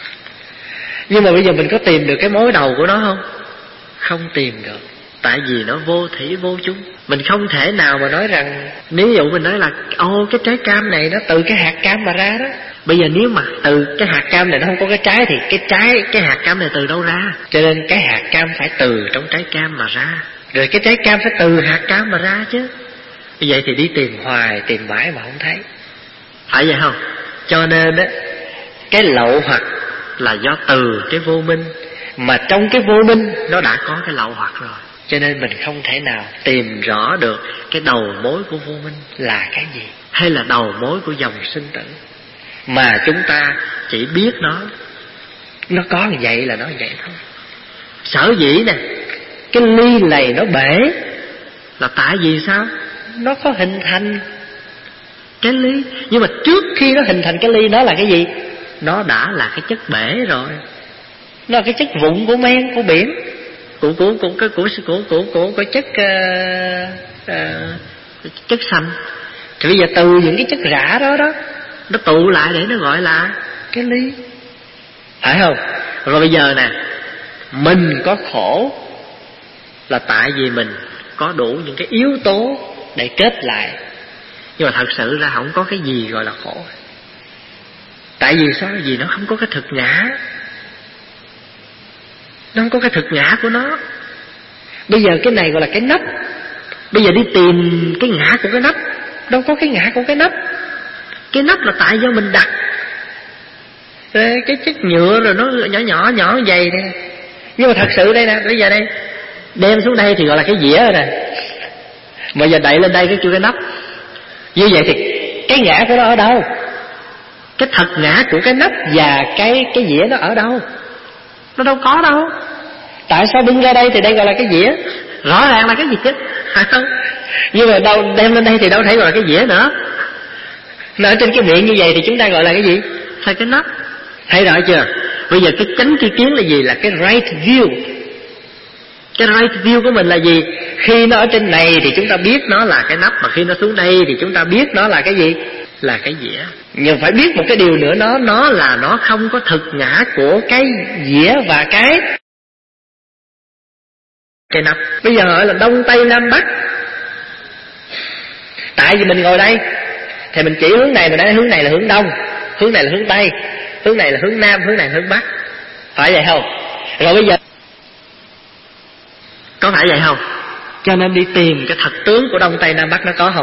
Nhưng mà bây giờ mình có tìm được cái mối đầu của nó không? Không tìm được. Tại vì nó vô thủy vô chung. Mình không thể nào mà nói rằng, nếu dụ mình nói là ô cái trái cam này nó từ cái hạt cam mà ra đó. Bây giờ nếu mà từ cái hạt cam này nó không có cái trái, thì cái trái cái hạt cam này từ đâu ra? Cho nên cái hạt cam phải từ trong trái cam mà ra, rồi cái trái cam phải từ hạt cam mà ra chứ. Như vậy thì đi tìm hoài, tìm mãi mà không thấy. Phải vậy không? Cho nên á, cái lậu hoặc là do từ cái vô minh, mà trong cái vô minh nó đã có cái lậu hoặc rồi. Cho nên mình không thể nào tìm rõ được cái đầu mối của vô minh là cái gì, hay là đầu mối của dòng sinh tử. Mà chúng ta chỉ biết nó Nó có như vậy là nó như vậy thôi. Sở dĩ nè, cái ly này nó bể là tại vì sao? Nó có hình thành cái ly. Nhưng mà trước khi nó hình thành cái ly, nó là cái gì? Nó đã là cái chất bể rồi. Nó là cái chất vụn của men, của biển, của của của của của của của, của, của chất uh, uh, chất xanh. Thì bây giờ từ những cái chất rã đó đó, nó tụ lại để nó gọi là cái ly, phải không? Rồi bây giờ nè, mình có khổ là tại vì mình có đủ những cái yếu tố để kết lại. Nhưng mà thật sự ra không có cái gì gọi là khổ. Tại vì sao? Vì nó không có cái thực ngã. Nó không có cái thực ngã của nó. Bây giờ cái này gọi là cái nắp. Bây giờ đi tìm cái ngã của cái nắp, đâu có cái ngã của cái nắp. Cái nắp là tại do mình đặt cái chất nhựa rồi nó nhỏ nhỏ nhỏ dày nè. Nhưng mà thật sự đây nè, bây giờ đây đem xuống đây thì gọi là cái dĩa rồi nè, mà giờ đậy lên đây cái kêu cái nắp. Như vậy thì cái ngã của nó ở đâu? Cái thật ngã của cái nắp và cái cái dĩa nó ở đâu? Nó đâu có đâu. Tại sao bưng ra đây thì đây gọi là cái dĩa? Rõ ràng là cái dĩa, phải không? Nhưng mà đâu đem lên đây thì đâu thể gọi là cái dĩa nữa. Nó ở trên cái miệng như vậy thì chúng ta gọi là cái gì? Phải cái nắp. Thấy rõ chưa? Bây giờ cái chánh tri kiến là gì? Là cái right view. Cái right view của mình là gì? Khi nó ở trên này thì chúng ta biết nó là cái nắp, mà khi nó xuống đây thì chúng ta biết nó là cái gì? Là cái dĩa. Nhưng phải biết một cái điều nữa, nó nó là nó không có thực ngã của cái dĩa và cái cái nắp. Bây giờ hỏi là Đông Tây Nam Bắc. Tại vì mình ngồi đây thì mình chỉ hướng này, mình nói hướng này là hướng Đông, hướng này là hướng Tây, hướng này là hướng Nam, hướng này là hướng Bắc. Phải vậy không? Rồi bây giờ Có phải vậy không? Cho nên đi tìm cái thật tướng của Đông Tây Nam Bắc nó có không?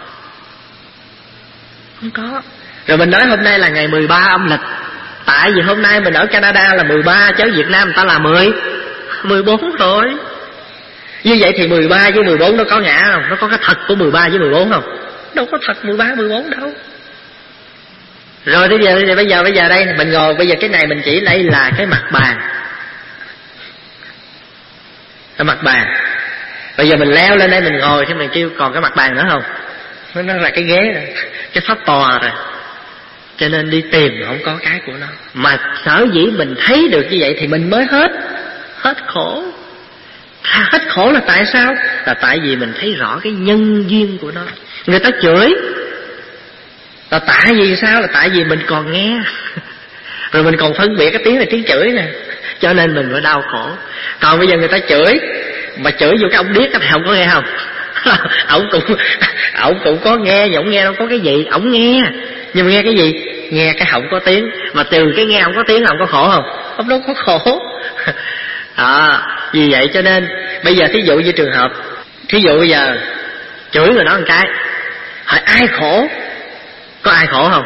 Không có. Rồi mình nói hôm nay là ngày mười ba âm lịch, tại vì hôm nay mình ở Canada là mười ba, chứ Việt Nam người ta là mười, mười bốn rồi. Như vậy thì mười ba với mười bốn nó có ngã không? Nó có cái thật của mười ba với mười bốn không? Đâu có thật mười ba, mười bốn đâu. Rồi bây giờ, bây giờ bây giờ đây mình ngồi, bây giờ cái này mình chỉ đây là cái mặt bàn, cái mặt bàn. Bây giờ mình leo lên đây mình ngồi, thì mình kêu còn cái mặt bàn nữa không? Nó là cái ghế rồi, cái pháp tòa rồi. Cho nên đi tìm không có cái của nó. Mà sở dĩ mình thấy được như vậy thì mình mới hết Hết khổ. Hết khổ là tại sao? Là tại vì mình thấy rõ cái nhân duyên của nó. Người ta chửi là tại vì sao? Là tại vì mình còn nghe rồi mình còn phân biệt cái tiếng là tiếng chửi nè, cho nên mình mới đau khổ. Còn bây giờ người ta chửi, mà chửi vô cái ông điếc thì không có nghe không? Ổng cũng ổng cũng có nghe, nhưng ổng nghe đâu có cái gì. Ổng nghe, nhưng mà nghe cái gì? Nghe cái họng có tiếng. Mà từ cái nghe không có tiếng, ổng có khổ không? Ông đâu có khổ. À, vì vậy cho nên bây giờ thí dụ như trường hợp, thí dụ bây giờ chửi người đó một cái, hỏi ai khổ? Có ai khổ không?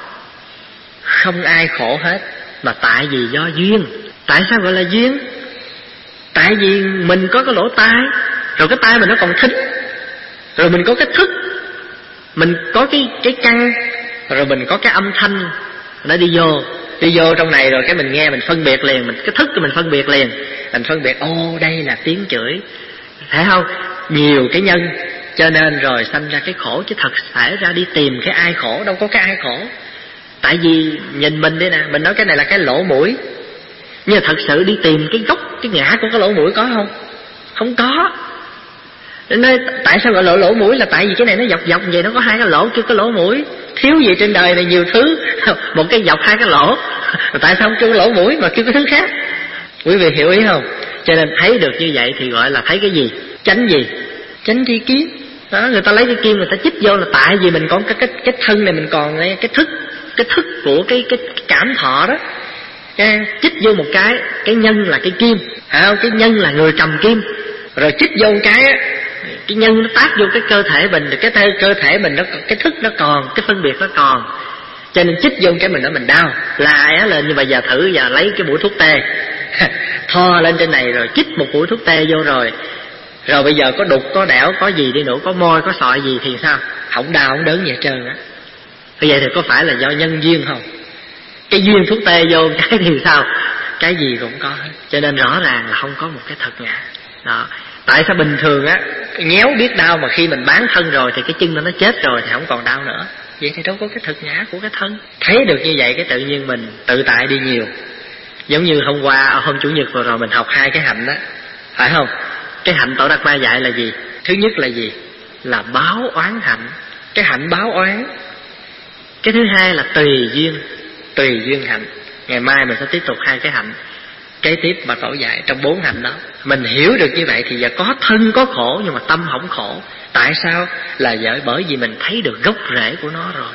Không ai khổ hết. Mà tại vì do duyên. Tại sao gọi là duyên? Tại vì mình có cái lỗ tai, rồi cái tai mình nó còn thính, rồi mình có cái thức, mình có cái cái căn, rồi mình có cái âm thanh nó đi vô, đi vô trong này, rồi cái mình nghe mình phân biệt liền, mình cái thức của mình phân biệt liền, mình phân biệt ô đây là tiếng chửi, thấy không? Nhiều cái nhân, cho nên rồi sanh ra cái khổ. Chứ thật xảy ra đi tìm cái ai khổ, đâu có cái ai khổ. Tại vì nhìn mình đây nè, mình nói cái này là cái lỗ mũi, nhưng mà thật sự đi tìm cái gốc, cái ngã của cái lỗ mũi có không? Không có. Nên tại sao gọi là lỗ mũi? Là tại vì cái này nó dọc dọc vậy, nó có hai cái lỗ, kêu cái lỗ mũi. Thiếu gì trên đời này nhiều thứ, một cái dọc hai cái lỗ, tại sao không kêu lỗ mũi mà kêu cái thứ khác? Quý vị hiểu ý không? Cho nên thấy được như vậy thì gọi là thấy cái gì? Chánh gì? Chánh tri kiến. Đó, người ta lấy cái kim người ta chích vô là tại vì mình còn cái cái cái thân này, mình còn cái thức, cái thức của cái cái, cái cảm thọ đó. Cái chích vô một cái, cái nhân là cái kim, phải không? Cái nhân là người cầm kim, rồi chích vô một cái á, cái nhân nó tác vô cái cơ thể mình, cái cơ, cơ thể mình nó, cái thức nó còn, cái phân biệt nó còn, cho nên chích vô cái mình nó mình đau, la á lên. Nhưng mà giờ thử giờ lấy cái mũi thuốc tê tho lên trên này, rồi chích một mũi thuốc tê vô, rồi rồi bây giờ có đục, có đẻo, có gì đi nữa, có môi, có sọi gì thì sao? Không đau, không đớn gì hết trơn á. Vậy thì có phải là do nhân duyên không? Cái duyên thuốc tê vô cái thì sao? Cái gì cũng có hết. Cho nên rõ ràng là không có một cái thật ngã. Đó. Tại sao bình thường á nhéo biết đau, mà khi mình bán thân rồi thì cái chân nó chết rồi thì không còn đau nữa. Vậy thì đâu có cái thực ngã của cái thân. Thấy được như vậy cái tự nhiên mình tự tại đi nhiều. Giống như hôm qua, hôm chủ nhật vừa rồi mình học hai cái hạnh đó, phải không? Cái hạnh Tổ Đạt Ma dạy là gì? Thứ nhất là gì? Là báo oán hạnh. Cái hạnh báo oán. Cái thứ hai là tùy duyên. Tùy duyên hạnh. Ngày mai mình sẽ tiếp tục hai cái hạnh kế tiếp mà Tổ dạy trong bốn hạnh đó. Mình hiểu được như vậy thì giờ có thân có khổ, nhưng mà tâm không khổ. Tại sao? Là bởi vì mình thấy được gốc rễ của nó rồi.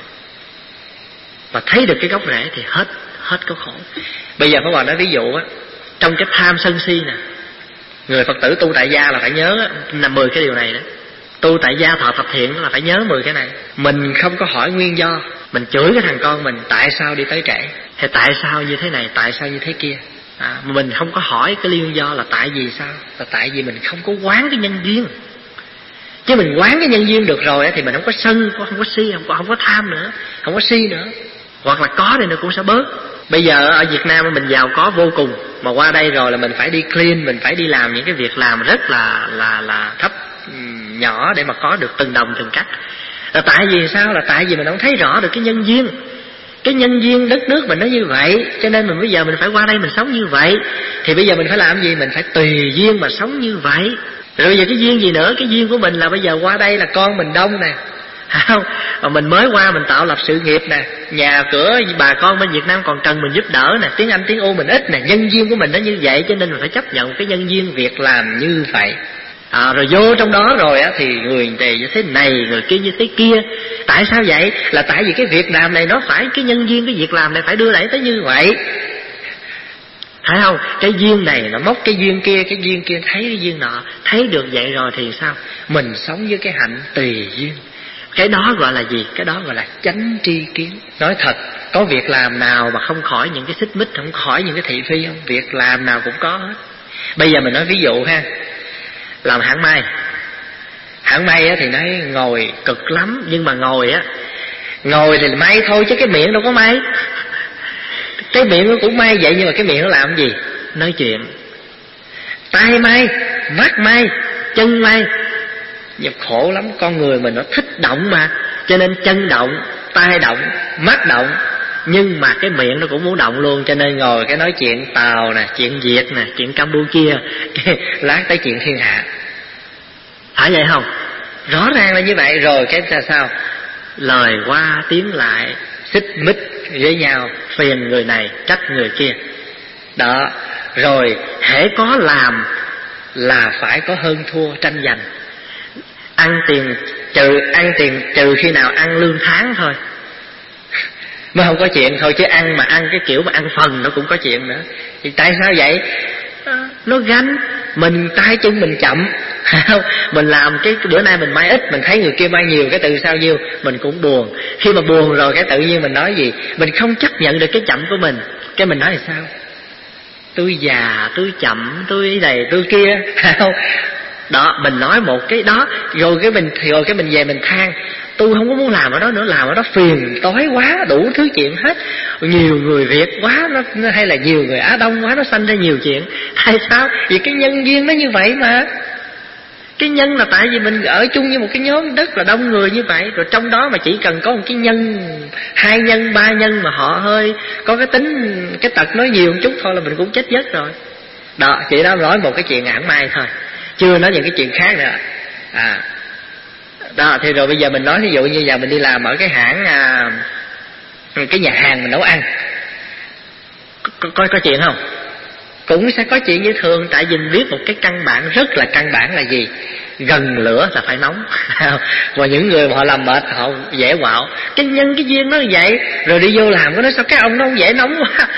Và thấy được cái gốc rễ thì hết hết có khổ. Bây giờ Pháp Hòa nói ví dụ á, trong cái tham sân si nè, người Phật tử tu tại gia là phải nhớ là mười cái điều này đó. Tu tại gia thọ tập thiện là phải nhớ mười cái này. Mình không có hỏi nguyên do. Mình chửi cái thằng con mình tại sao đi tới trễ, hay tại sao như thế này, tại sao như thế kia. À, mà mình không có hỏi cái lý do là tại vì sao. Là tại vì mình không có quán cái nhân duyên. Chứ mình quán cái nhân duyên được rồi thì mình không có sân, không có si, không có, không có tham nữa, không có si nữa. Hoặc là có thì nó cũng sẽ bớt. Bây giờ ở Việt Nam mình giàu có vô cùng, mà qua đây rồi là mình phải đi clean, mình phải đi làm những cái việc làm rất là là là thấp nhỏ để mà có được từng đồng từng cắt. Là tại vì sao? Là tại vì mình không thấy rõ được cái nhân duyên. Cái nhân duyên đất nước mình nó như vậy, cho nên mình bây giờ mình phải qua đây mình sống như vậy. Thì bây giờ mình phải làm gì? Mình phải tùy duyên mà sống như vậy. Rồi bây giờ cái duyên gì nữa? Cái duyên của mình là bây giờ qua đây là con mình đông nè, không? Mà mình mới qua mình tạo lập sự nghiệp nè, nhà cửa bà con bên Việt Nam còn cần mình giúp đỡ nè, tiếng Anh tiếng U mình ít nè, nhân duyên của mình nó như vậy, cho nên mình phải chấp nhận cái nhân duyên việc làm như vậy. À, rồi vô trong đó rồi á thì người này như thế này, người kia như thế kia. Tại sao vậy? Là tại vì cái việc làm này nó phải, cái nhân duyên cái việc làm này phải đưa đẩy tới như vậy. Thấy không? Cái duyên này nó móc cái duyên kia, cái duyên kia thấy cái duyên nọ. Thấy được vậy rồi thì sao? Mình sống với cái hạnh tùy duyên. Cái đó gọi là gì? Cái đó gọi là chánh tri kiến. Nói thật, có việc làm nào mà không khỏi những cái xích mích, không khỏi những cái thị phi không? Việc làm nào cũng có hết. Bây giờ mình nói ví dụ ha, làm hãng may. Hãng may á thì nói ngồi cực lắm, nhưng mà ngồi á, ngồi thì may thôi chứ cái miệng đâu có may. Cái miệng nó cũng may vậy, nhưng mà cái miệng nó làm gì? Nói chuyện. Tai may, mắt may, chân may. Nhưng khổ lắm, con người mình nó thích động mà, cho nên chân động, tai động, mắt động, nhưng mà cái miệng nó cũng muốn động luôn. Cho nên ngồi cái nói chuyện Tàu nè, chuyện Việt nè, chuyện Campuchia, lát tới chuyện thiên hạ. Phải vậy không? Rõ ràng là như vậy. Rồi cái là sao? Lời qua tiếng lại, xích mích với nhau, phiền người này, trách người kia. Đó. Rồi hễ có làm là phải có hơn thua, tranh giành. Ăn tiền trừ ăn tiền trừ khi nào ăn lương tháng thôi mới không có chuyện thôi, chứ ăn mà ăn cái kiểu mà ăn phần nó cũng có chuyện nữa. Thì tại sao vậy? Nó ganh, mình tay chân mình chậm. Mình làm cái bữa nay mình may ít, mình thấy người kia may nhiều, cái từ sao nhiêu mình cũng buồn. Khi mà buồn rồi cái tự nhiên mình nói gì? Mình không chấp nhận được cái chậm của mình. Cái mình nói là sao? Tôi già, tôi chậm, tôi này, tôi kia. Đó, mình nói một cái đó, rồi cái mình rồi cái mình về mình than, tôi không có muốn làm ở đó nữa, làm ở đó phiền tối quá, đủ thứ chuyện hết. Nhiều người Việt quá, nó hay là nhiều người Á Đông quá, nó sanh ra nhiều chuyện. Tại sao? Vì cái nhân duyên nó như vậy mà. Cái nhân là tại vì mình ở chung với một cái nhóm rất là đông người như vậy, rồi trong đó mà chỉ cần có một cái nhân, hai nhân, ba nhân mà họ hơi có cái tính, cái tật nói nhiều một chút thôi là mình cũng chết giấc rồi. Đó, chị đó nói một cái chuyện hãng may thôi, chưa nói những cái chuyện khác nữa. À, đó, thì rồi bây giờ mình nói ví dụ như giờ mình đi làm ở cái hãng, à, cái nhà hàng mình nấu ăn, có, có, có chuyện không? Cũng sẽ có chuyện như thường. Tại vì mình biết một cái căn bản, rất là căn bản là gì? Gần lửa là phải nóng. Và những người mà họ làm mệt, họ dễ quạo. Cái nhân cái duyên nó như vậy. Rồi đi vô làm, có nói sao cái ông nó không dễ nóng quá.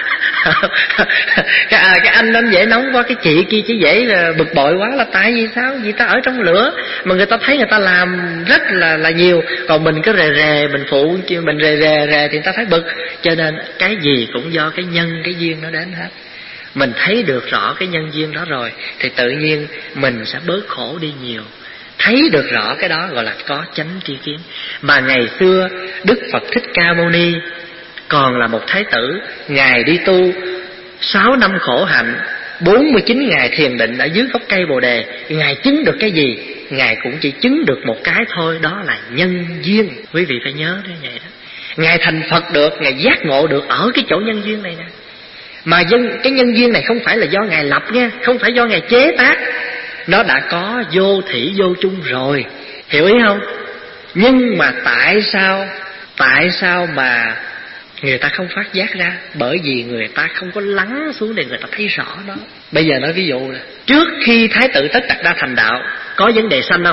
cái, à, cái anh nó dễ nóng quá, cái chị kia chỉ dễ bực bội quá. Là tại vì sao? Vì ta ở trong lửa mà người ta thấy người ta làm rất là là nhiều, còn mình cứ rề rề, mình phụ mình rề rề rề thì người ta thấy bực. Cho nên cái gì cũng do cái nhân cái duyên nó đến hết. Mình thấy được rõ cái nhân duyên đó rồi thì tự nhiên mình sẽ bớt khổ đi nhiều. Thấy được rõ cái đó gọi là có chánh tri kiến. Mà ngày xưa Đức Phật Thích Ca Mâu Ni còn là một thái tử, Ngài đi tu sáu năm khổ hạnh, bốn mươi chín ngày thiền định ở dưới gốc cây Bồ Đề. Ngài chứng được cái gì? Ngài cũng chỉ chứng được một cái thôi, đó là nhân duyên. Quý vị phải nhớ thế vậy đó. Ngài thành Phật được, Ngài giác ngộ được ở cái chỗ nhân duyên này nè. Mà dân, cái nhân duyên này không phải là do Ngài lập nha, không phải do Ngài chế tác. Nó đã có vô thủy vô chung rồi. Hiểu ý không? Nhưng mà tại sao Tại sao mà người ta không phát giác ra? Bởi vì người ta không có lắng xuống để người ta thấy rõ nó. Bây giờ nói ví dụ là trước khi Thái tử Tất Đạt Đa thành đạo, có vấn đề sanh không?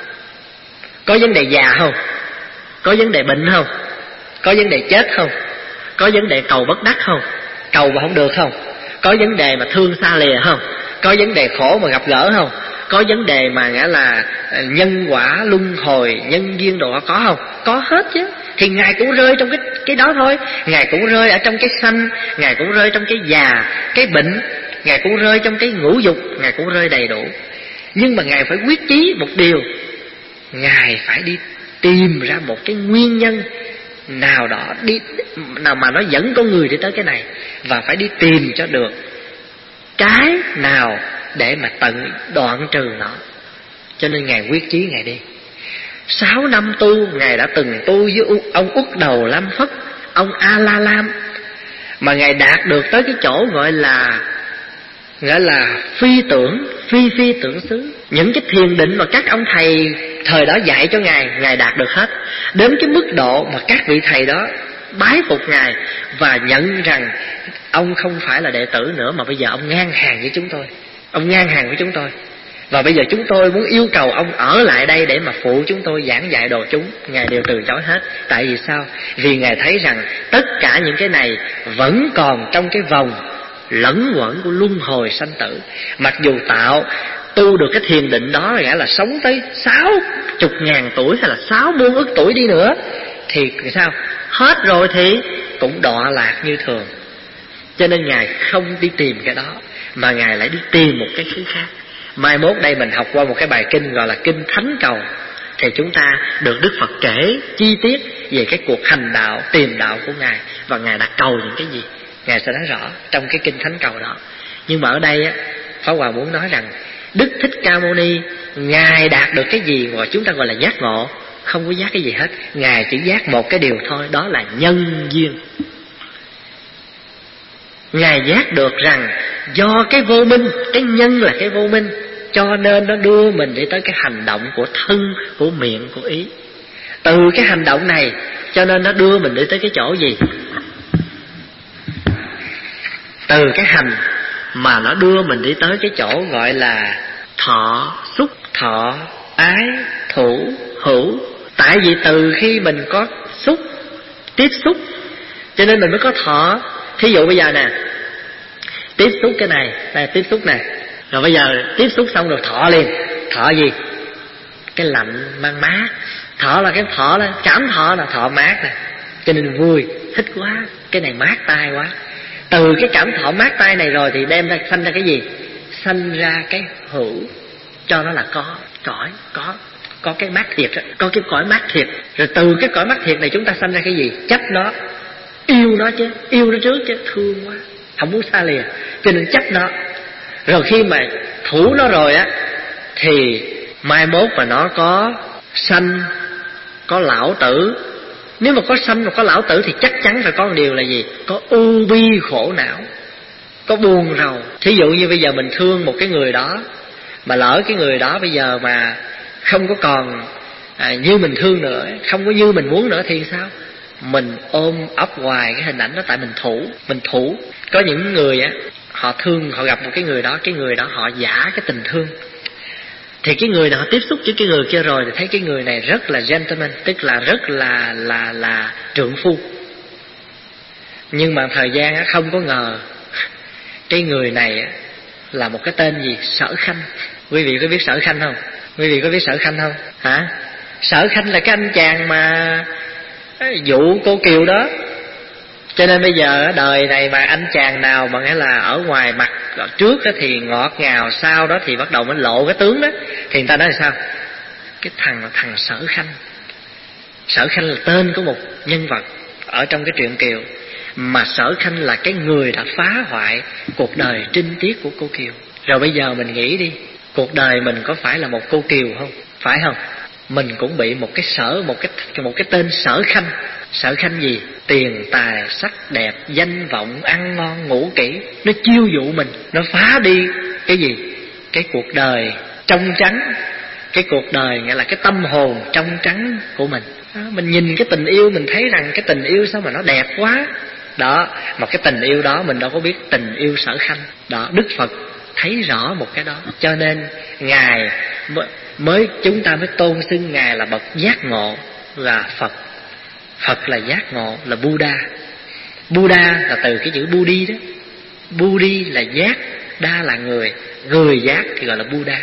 Có vấn đề già không? Có vấn đề bệnh không? Có vấn đề chết không? Có vấn đề cầu bất đắc không? Cầu mà không được không? Có vấn đề mà thương xa lìa không? Có vấn đề khổ mà gặp gỡ không? Có vấn đề mà nghĩa là nhân quả luân hồi, nhân duyên đồ có không? Có hết chứ. Thì Ngài cũng rơi trong cái cái đó thôi. Ngài cũng rơi ở trong cái sanh, Ngài cũng rơi trong cái già, cái bệnh, Ngài cũng rơi trong cái ngũ dục, Ngài cũng rơi đầy đủ. Nhưng mà Ngài phải quyết chí một điều, Ngài phải đi tìm ra một cái nguyên nhân nào đó đi nào mà nó dẫn con người đi tới cái này, và phải đi tìm cho được cái nào để mà tận đoạn trừ nó. Cho nên Ngài quyết chí Ngài đi. Sáu năm tu, Ngài đã từng tu với ông Út Đầu Lam Phất, ông A La Lam, mà Ngài đạt được tới cái chỗ gọi là gọi là phi tưởng, phi phi tưởng xứ. Những cái thiền định mà các ông thầy thời đó dạy cho Ngài, Ngài đạt được hết. Đến cái mức độ mà các vị thầy đó bái phục Ngài và nhận rằng ông không phải là đệ tử nữa, mà bây giờ ông ngang hàng với chúng tôi. Ông ngang hàng với chúng tôi. Và bây giờ chúng tôi muốn yêu cầu ông ở lại đây để mà phụ chúng tôi giảng dạy đồ chúng. Ngài đều từ chối hết. Tại vì sao? Vì Ngài thấy rằng tất cả những cái này vẫn còn trong cái vòng lẫn quẩn của luân hồi sanh tử. Mặc dù tạo tu được cái thiền định đó, nghĩa là sống tới sáu chục ngàn tuổi hay là sáu muôn ức tuổi đi nữa, thì sao? Hết rồi thì cũng đọa lạc như thường. Cho nên Ngài không đi tìm cái đó, mà Ngài lại đi tìm một cái thứ khác. Mai mốt đây mình học qua một cái bài kinh gọi là Kinh Thánh Cầu, thì chúng ta được Đức Phật kể chi tiết về cái cuộc hành đạo, tìm đạo của Ngài, và Ngài đã cầu những cái gì, Ngài sẽ nói rõ trong cái Kinh Thánh Cầu đó. Nhưng mà ở đây á, Pháp Hòa muốn nói rằng Đức Thích Ca Mâu Ni, Ngài đạt được cái gì mà chúng ta gọi là giác ngộ? Không có giác cái gì hết. Ngài chỉ giác một cái điều thôi, đó là nhân duyên. Ngài giác được rằng do cái vô minh, cái nhân là cái vô minh, cho nên nó đưa mình đi tới cái hành động của thân, của miệng, của ý. Từ cái hành động này cho nên nó đưa mình đi tới cái chỗ gì? Từ cái hành mà nó đưa mình đi tới cái chỗ gọi là thọ, xúc, thọ, ái, thủ, hữu. Tại vì từ khi mình có xúc, tiếp xúc, cho nên mình mới có thọ. Thí dụ bây giờ nè, tiếp xúc cái này, này tiếp xúc này, rồi bây giờ tiếp xúc xong rồi thọ liền. Thọ gì? Cái lạnh mang mát. Thọ là cái thọ là cảm thọ, là thọ mát nè, cho nên vui, thích quá, cái này mát tai quá. Từ cái cảm thọ mát tai này rồi thì đem ra sanh ra cái gì? Sanh ra cái hữu, cho nó là có, cõi, có có cái mát thiệt, có cái cõi mát thiệt. Rồi từ cái cõi mát thiệt này chúng ta sanh ra cái gì? Chấp nó, yêu nó chứ, yêu nó trước chứ, thương quá, không muốn xa lìa, cho nên chấp nó. Rồi khi mà thủ nó rồi á, thì mai mốt mà nó có sanh, có lão tử. Nếu mà có sanh và có lão tử thì chắc chắn phải có một điều là gì? Có ưu bi khổ não, có buồn rầu. Thí dụ như bây giờ mình thương một cái người đó, mà lỡ cái người đó bây giờ mà không có còn à, như mình thương nữa, không có như mình muốn nữa thì sao? Mình ôm ấp hoài cái hình ảnh đó, tại mình thủ, mình thủ. Có những người á, họ thương, họ gặp một cái người đó, cái người đó họ giả cái tình thương, thì cái người nào họ tiếp xúc với cái người kia rồi thì thấy cái người này rất là gentleman, tức là rất là là là trượng phu. Nhưng mà thời gian á, không có ngờ cái người này á, là một cái tên gì? Sở Khanh. Quý vị có biết Sở Khanh không? Quý vị có biết Sở Khanh không? Hả? Sở Khanh là cái anh chàng mà dụ cô Kiều đó. Cho nên bây giờ đời này mà anh chàng nào mà nghĩa là ở ngoài mặt trước thì ngọt ngào, sau đó thì bắt đầu mới lộ cái tướng đó, thì người ta nói là sao? Cái thằng là thằng Sở Khanh. Sở Khanh là tên của một nhân vật ở trong cái truyện Kiều, mà Sở Khanh là cái người đã phá hoại cuộc đời trinh tiết của cô Kiều. Rồi bây giờ mình nghĩ đi, cuộc đời mình có phải là một cô Kiều không? Phải không? Mình cũng bị một cái sở, một cái một cái tên Sở Khanh. Sở Khanh gì? Tiền tài sắc đẹp, danh vọng, ăn ngon ngủ kỹ, nó chiêu dụ mình, nó phá đi cái gì? Cái cuộc đời trong trắng, cái cuộc đời nghĩa là cái tâm hồn trong trắng của mình. Đó, mình nhìn cái tình yêu mình thấy rằng cái tình yêu sao mà nó đẹp quá. Đó, mà cái tình yêu đó mình đâu có biết tình yêu Sở Khanh. Đó, Đức Phật thấy rõ một cái đó, cho nên Ngài mới, chúng ta mới tôn xưng Ngài là bậc giác ngộ, là Phật. Phật là giác ngộ, là Buddha. Buddha là từ cái chữ Budi đó. Budi là giác, đa là người, người giác thì gọi là Buddha.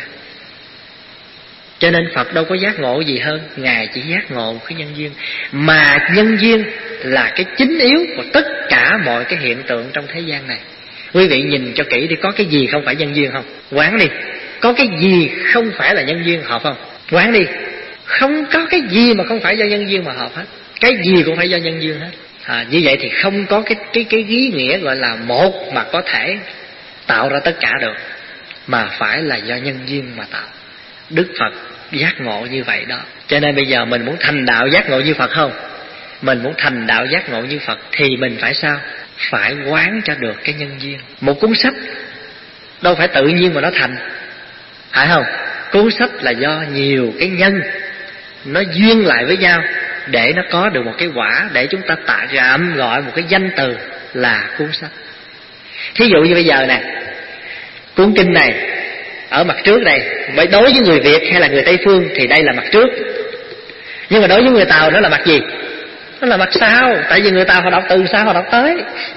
Cho nên Phật đâu có giác ngộ gì hơn, Ngài chỉ giác ngộ cái nhân duyên. Mà nhân duyên là cái chính yếu của tất cả mọi cái hiện tượng trong thế gian này. Quý vị nhìn cho kỹ đi, có cái gì không phải nhân duyên không? Quán đi, có cái gì không phải là nhân duyên hợp không? Quán đi, không có cái gì mà không phải do nhân duyên mà hợp hết. Cái gì cũng phải do nhân duyên hết. À, như vậy thì không có cái cái cái ý nghĩa gọi là một mà có thể tạo ra tất cả được, mà phải là do nhân duyên mà tạo. Đức Phật giác ngộ như vậy đó. Cho nên bây giờ mình muốn thành đạo giác ngộ như Phật không? Mình muốn thành đạo giác ngộ như Phật thì mình phải sao? Phải quán cho được cái nhân duyên. Một cuốn sách đâu phải tự nhiên mà nó thành, phải không? Cuốn sách là do nhiều cái nhân nó duyên lại với nhau để nó có được một cái quả, để chúng ta tạo gạm gọi một cái danh từ là cuốn sách. Thí dụ như bây giờ nè, cuốn kinh này ở mặt trước này, đối với người Việt hay là người Tây phương thì đây là mặt trước, nhưng mà đối với người Tàu nó là mặt gì? Nó là mặt sau. Tại vì người Tàu họ đọc từ sau họ đọc tới,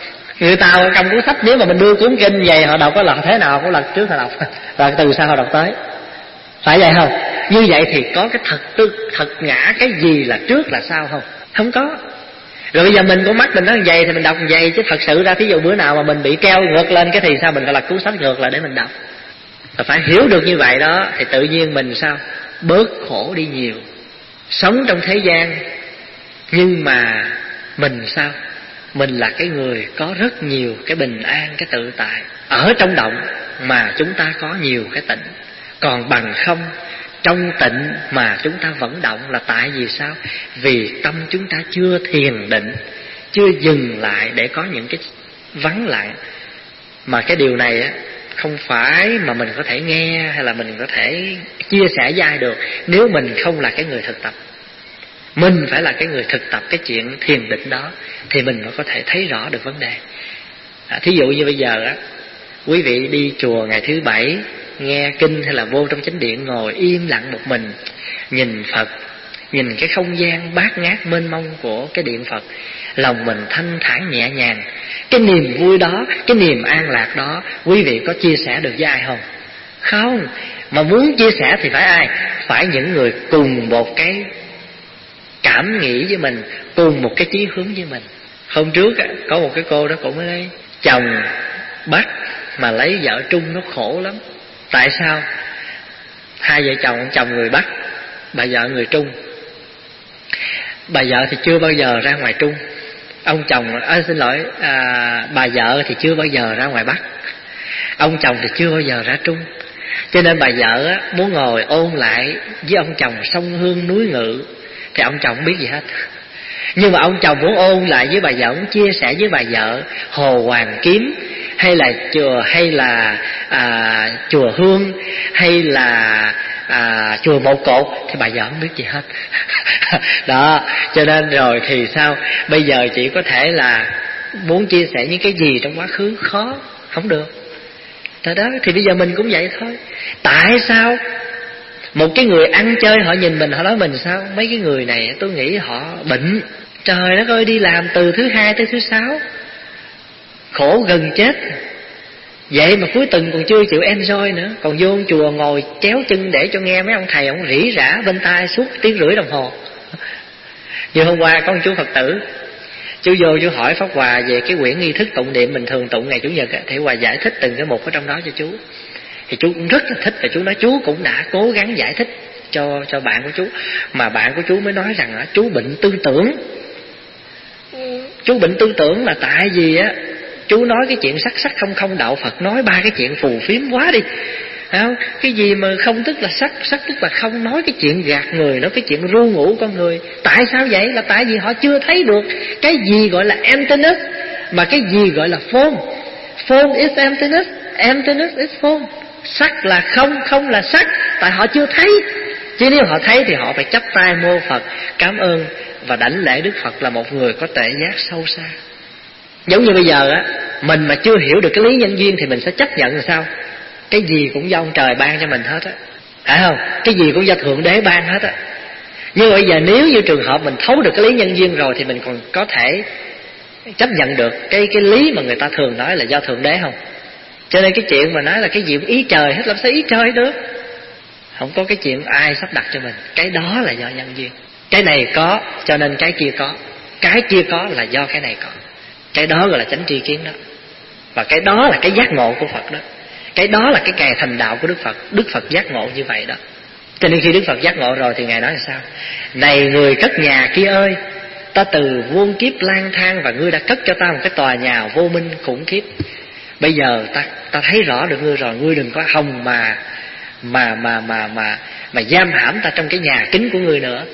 Người Tàu cầm cuốn sách, nếu mà mình đưa cuốn kinh vậy họ đọc có lần thế nào cũng lần trước họ đọc, rồi từ sau họ đọc tới, phải vậy không? Như vậy thì có cái thật tư thật ngã cái gì là trước là sau không? Không có. Rồi bây giờ mình có mắt mình nói vậy thì mình đọc vậy, chứ thật sự ra thí dụ bữa nào mà mình bị treo ngược lên cái thì sao, mình phải lật cuốn sách ngược lại để mình đọc. Và phải hiểu được như vậy đó thì tự nhiên mình sao bớt khổ đi nhiều. Sống trong thế gian nhưng mà mình sao, mình là cái người có rất nhiều cái bình an, cái tự tại. Ở trong động mà chúng ta có nhiều cái tịnh. Còn bằng không, trong tịnh mà chúng ta vẫn động là tại vì sao? Vì tâm chúng ta chưa thiền định, chưa dừng lại để có những cái vắng lặng. Mà cái điều này á, không phải mà mình có thể nghe hay là mình có thể chia sẻ với ai được nếu mình không là cái người thực tập. Mình phải là cái người thực tập cái chuyện thiền định đó thì mình mới có thể thấy rõ được vấn đề. À, thí dụ như bây giờ á, quý vị đi chùa ngày thứ bảy nghe kinh hay là vô trong chánh điện ngồi im lặng một mình, nhìn Phật, nhìn cái không gian bát ngát mênh mông của cái điện Phật, lòng mình thanh thản nhẹ nhàng. Cái niềm vui đó, cái niềm an lạc đó, quý vị có chia sẻ được với ai không? Không. Mà muốn chia sẻ thì phải ai? Phải những người cùng một cái cảm nghĩ với mình, cùng một cái chí hướng với mình. Hôm trước có một cái cô đó cũng mới lấy chồng Bắc mà lấy vợ Trung, nó khổ lắm. Tại sao? Hai vợ chồng, chồng người Bắc, bà vợ người Trung. Bà vợ thì chưa bao giờ ra ngoài Trung, ông chồng à, xin lỗi à, bà vợ thì chưa bao giờ ra ngoài Bắc, ông chồng thì chưa bao giờ ra Trung. Cho nên bà vợ á, muốn ngồi ôn lại với ông chồng sông Hương núi Ngự thì ông chồng không biết gì hết. Nhưng mà ông chồng muốn ôn lại với bà vợ, muốn chia sẻ với bà vợ Hồ Hoàng Kiếm hay là chùa hay là à, chùa Hương hay là à, chùa Một Cột thì bà vợ không biết gì hết. Đó, cho nên rồi thì sao? Bây giờ chỉ có thể là muốn chia sẻ những cái gì trong quá khứ khó, không được. Đó, đó thì bây giờ mình cũng vậy thôi. Tại sao một cái người ăn chơi họ nhìn mình, họ nói mình sao? Mấy cái người này tôi nghĩ họ bệnh. Trời đất ơi, đi làm từ thứ hai tới thứ sáu, khổ gần chết. Vậy mà cuối tuần còn chưa chịu enjoy nữa, còn vô chùa ngồi chéo chân để cho nghe mấy ông thầy ông rỉ rả bên tai suốt tiếng rưỡi đồng hồ. Như hôm qua có một chú Phật tử, chú vô chú hỏi Pháp Hòa về cái quyển nghi thức tụng niệm mình thường tụng ngày Chủ nhật, thì Hòa giải thích từng cái một ở trong đó cho chú. Thì chú cũng rất là thích, và chú nói chú cũng đã cố gắng giải thích cho cho bạn của chú, mà bạn của chú mới nói rằng á, chú bệnh tư tưởng. Chú bệnh tư tưởng là tại vì á, chú nói cái chuyện sắc sắc không không đạo Phật nói ba cái chuyện phù phiếm quá đi. Không? Cái gì mà không tức là sắc, sắc tức là không, nói cái chuyện gạt người, nói cái chuyện ru ngủ con người. Tại sao vậy? Là tại vì họ chưa thấy được cái gì gọi là emptiness, mà cái gì gọi là form. Form is emptiness, emptiness is form. Sắc là không, không là sắc. Tại họ chưa thấy. Chứ nếu họ thấy thì họ phải chắp tay mô Phật, cảm ơn và đảnh lễ Đức Phật là một người có tuệ giác sâu xa. Giống như bây giờ á, mình mà chưa hiểu được cái lý nhân duyên thì mình sẽ chấp nhận làm sao? Cái gì cũng do ông trời ban cho mình hết á, phải không? Cái gì cũng do Thượng Đế ban hết á. Nhưng bây giờ nếu như trường hợp mình thấu được cái lý nhân duyên rồi thì mình còn có thể chấp nhận được cái cái lý mà người ta thường nói là do Thượng Đế không? Cho nên cái chuyện mà nói là cái gì cũng ý trời hết, làm sao ý trời được? Không có cái chuyện ai sắp đặt cho mình. Cái đó là do nhân duyên. Cái này có cho nên cái kia có, cái kia có là do cái này có. Cái đó gọi là chánh tri kiến đó. Và cái đó là cái giác ngộ của Phật đó. Cái đó là cái kè thành đạo của Đức Phật. Đức Phật giác ngộ như vậy đó. Cho nên khi Đức Phật giác ngộ rồi thì Ngài nói là sao? Này người cất nhà kia ơi, ta từ muôn kiếp lang thang và ngươi đã cất cho ta một cái tòa nhà vô minh khủng khiếp. Bây giờ ta ta thấy rõ được ngươi rồi, ngươi đừng có hòng mà mà mà mà mà mà giam hãm ta trong cái nhà kính của ngươi nữa.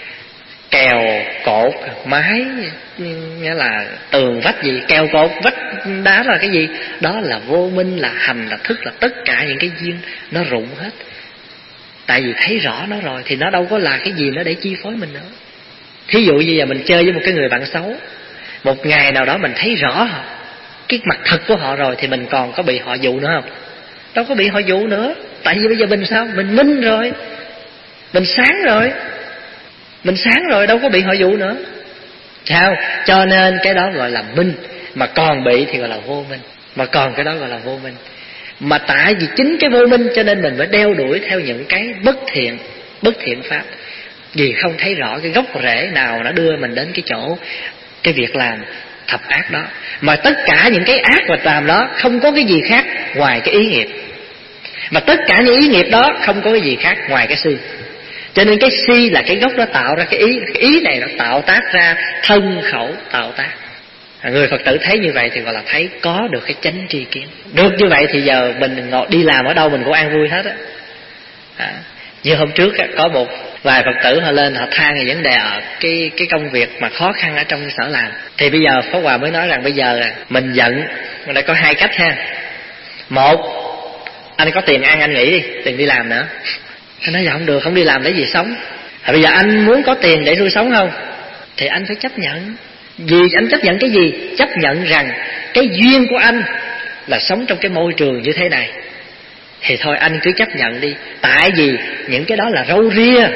Kèo cột mái, nghĩa là tường vách gì, kèo cột vách đá là cái gì? Đó là vô minh, là hành, là thức, là tất cả những cái duyên nó rụng hết. Tại vì thấy rõ nó rồi thì nó đâu có là cái gì nó để chi phối mình nữa. Thí dụ như giờ mình chơi với một cái người bạn xấu, một ngày nào đó mình thấy rõ họ, cái mặt thật của họ rồi thì mình còn có bị họ dụ nữa không? Đâu có bị họ dụ nữa. Tại vì bây giờ mình sao? Mình minh rồi, mình sáng rồi, mình sáng rồi, đâu có bị họ dụ nữa. Sao? Cho nên cái đó gọi là minh. mà còn bị thì gọi là vô minh, mà còn cái đó gọi là vô minh. Mà tại vì chính cái vô minh cho nên mình phải đeo đuổi theo những cái bất thiện, bất thiện pháp, vì không thấy rõ cái gốc rễ nào nó đưa mình đến cái chỗ cái việc làm thập ác đó. Mà tất cả những cái ác và làm đó không có cái gì khác ngoài cái ý nghiệp, mà tất cả những ý nghiệp đó không có cái gì khác ngoài cái si. Cho nên cái si là cái gốc đó tạo ra cái ý. Cái ý này nó tạo tác ra thân khẩu tạo tác. Người Phật tử thấy như vậy thì gọi là thấy có được cái chánh tri kiến. Được như vậy thì giờ mình ngồi đi làm ở đâu mình cũng an vui hết á. À, như hôm trước á, có một vài Phật tử họ lên họ than về vấn đề ở cái cái công việc mà khó khăn ở trong sở làm. Thì bây giờ Pháp Hòa mới nói rằng bây giờ mình giận, mình đã có hai cách ha. Một, anh có tiền ăn anh nghỉ đi, tiền đi làm nữa. Anh nói dạ không được, không đi làm để gì sống. À, bây giờ anh muốn có tiền để nuôi sống không? Thì anh phải chấp nhận. Vì anh chấp nhận cái gì? Chấp nhận rằng cái duyên của anh là sống trong cái môi trường như thế này. Thì thôi anh cứ chấp nhận đi. Tại vì những cái đó là râu ria,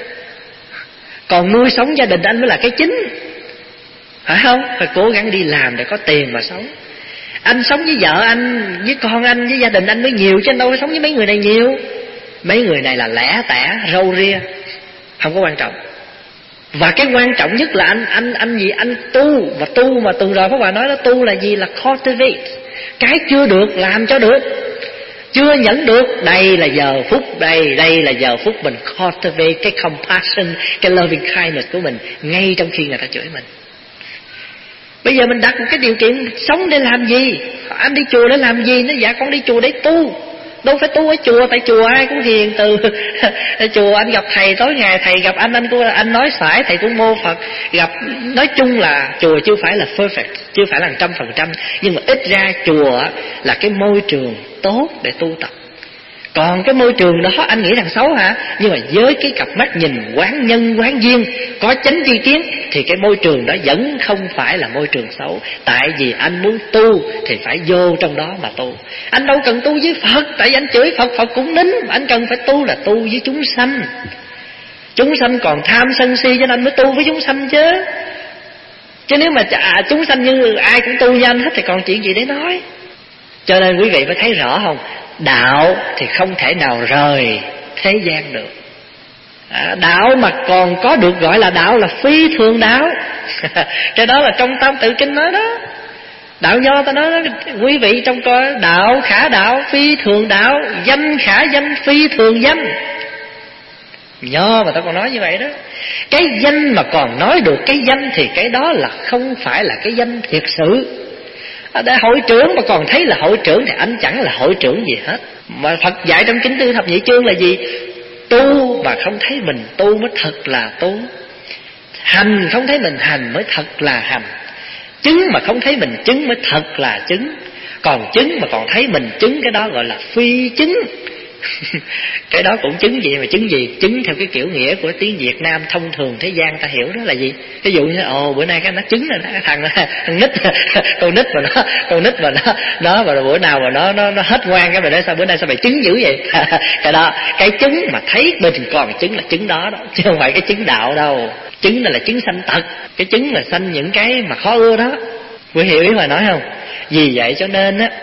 còn nuôi sống gia đình anh mới là cái chính, phải không? Phải cố gắng đi làm để có tiền mà sống. Anh sống với vợ anh, với con anh, với gia đình anh mới nhiều, chứ anh đâu có sống với mấy người này nhiều. Mấy người này là lẻ tẻ, râu ria, không có quan trọng. Và cái quan trọng nhất là anh anh anh gì anh tu. Mà tu mà tuần rồi Pháp Hòa nói đó, tu là gì? Là cultivate. Cái chưa được làm cho được, chưa nhận được, đây là giờ phút, đây đây là giờ phút mình cultivate cái compassion, cái loving kindness của mình ngay trong khi người ta chửi mình. Bây giờ mình đặt một cái điều kiện sống để làm gì? Anh đi chùa để làm gì? Nó dạ con đi chùa để tu. Đâu phải tu ở chùa, tại chùa ai cũng hiền từ. Chùa anh gặp thầy tối ngày, thầy gặp anh, anh cũng anh nói phải, thầy cũng mô Phật. Gặp nói chung là chùa chưa phải là perfect, chưa phải là trăm phần trăm, nhưng mà ít ra chùa là cái môi trường tốt để tu tập. Còn cái môi trường đó anh nghĩ rằng xấu hả? Nhưng mà với cái cặp mắt nhìn quán nhân quán duyên, có chánh tri kiến, thì cái môi trường đó vẫn không phải là môi trường xấu. Tại vì anh muốn tu thì phải vô trong đó mà tu. Anh đâu cần tu với Phật, tại vì anh chửi Phật, Phật cũng nín. Anh cần phải tu là tu với chúng sanh. Chúng sanh còn tham sân si cho nên anh mới tu với chúng sanh chứ. Chứ nếu mà à, chúng sanh như ai cũng tu với anh hết thì còn chuyện gì để nói. Cho nên quý vị phải thấy rõ không? Đạo thì không thể nào rời thế gian được. à, Đạo mà còn có được gọi là đạo là phi thường đạo. Cái đó là trong Tam Tự Kinh nói đó. Đạo Nho ta nói đó, quý vị trong coi đạo khả đạo phi thường đạo, danh khả danh phi thường danh. Nho mà ta còn nói như vậy đó. Cái danh mà còn nói được cái danh thì cái đó là không phải là cái danh thiệt sự. Để hội trưởng mà còn thấy là hội trưởng thì anh chẳng là hội trưởng gì hết. Mà Phật dạy trong Kinh Tư Thập Nhị Chương là gì? Tu mà không thấy mình tu mới thật là tu. Hành không thấy mình hành mới thật là hành. Chứng mà không thấy mình chứng mới thật là chứng. Còn chứng mà còn thấy mình chứng, cái đó gọi là phi chứng. Cái đó cũng chứng gì mà chứng gì? Chứng theo cái kiểu nghĩa của tiếng Việt Nam thông thường thế gian ta hiểu đó là gì? Ví dụ như ồ bữa nay cái nó chứng rồi đó, thằng thằng nít con nít mà nó con nít mà nó nó mà bữa nào mà nó nó nó hết ngoan cái mà nói sao bữa nay sao mày chứng dữ vậy? Cái đó cái chứng mà thấy mình còn chứng là chứng đó đó, chứ không phải cái chứng đạo đâu. Chứng là là chứng sanh tật, cái chứng là sanh những cái mà khó ưa đó. Quý hiểu ý mà nói không? Vì vậy cho nên á,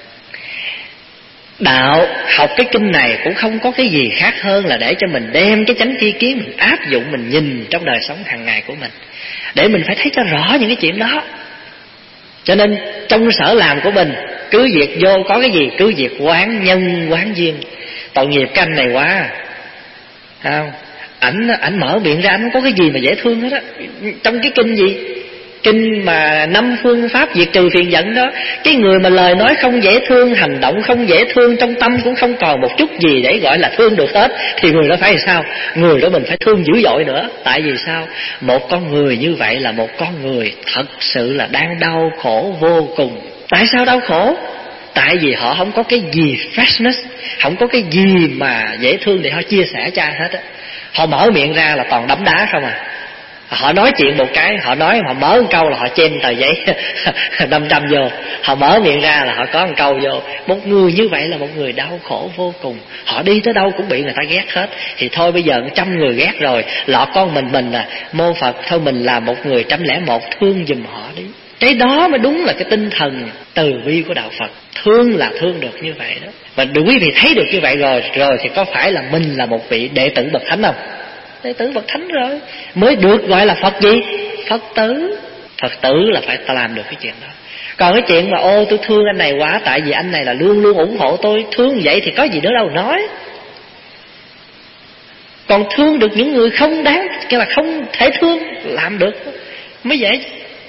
đạo học cái kinh này cũng không có cái gì khác hơn là để cho mình đem cái chánh tri kiến mình áp dụng, mình nhìn trong đời sống hàng ngày của mình, để mình phải thấy cho rõ những cái chuyện đó. Cho nên trong sở làm của mình, cứ việc vô có cái gì cứ việc quán nhân quán duyên. Tội nghiệp cái anh này quá, không? Ảnh ảnh mở miệng ra, ảnh không có cái gì mà dễ thương hết á. Trong cái kinh gì? Kinh mà năm phương pháp diệt trừ phiền giận đó, cái người mà lời nói không dễ thương, hành động không dễ thương, trong tâm cũng không còn một chút gì để gọi là thương được hết, thì người đó phải làm sao? Người đó mình phải thương dữ dội nữa. Tại vì sao? Một con người như vậy là một con người thật sự là đang đau khổ vô cùng. Tại sao đau khổ? Tại vì họ không có cái gì freshness, không có cái gì mà dễ thương để họ chia sẻ cho ai hết á. Họ mở miệng ra là toàn đấm đá không à. Họ nói chuyện một cái, họ nói họ mở một câu là họ chêm tờ giấy năm trăm vô. Họ mở miệng ra là họ có một câu vô. Một người như vậy là một người đau khổ vô cùng. Họ đi tới đâu cũng bị người ta ghét hết. Thì thôi bây giờ trăm người ghét rồi, lọt con mình mình à, mô Phật thôi mình là một người trăm lẻ một, thương giùm họ đi. Cái đó mới đúng là cái tinh thần từ bi của đạo Phật. Thương là thương được như vậy đó. Và được quý vị thấy được như vậy rồi, rồi thì có phải là mình là một vị đệ tử bậc thánh không? Đệ tử bậc thánh rồi mới được gọi là Phật gì? Phật tử. Phật tử là phải ta làm được cái chuyện đó. Còn cái chuyện mà ô tôi thương anh này quá, tại vì anh này là luôn luôn ủng hộ tôi, thương vậy thì có gì nữa đâu nói. Còn thương được những người không đáng, cái là không thể thương, làm được mới dễ.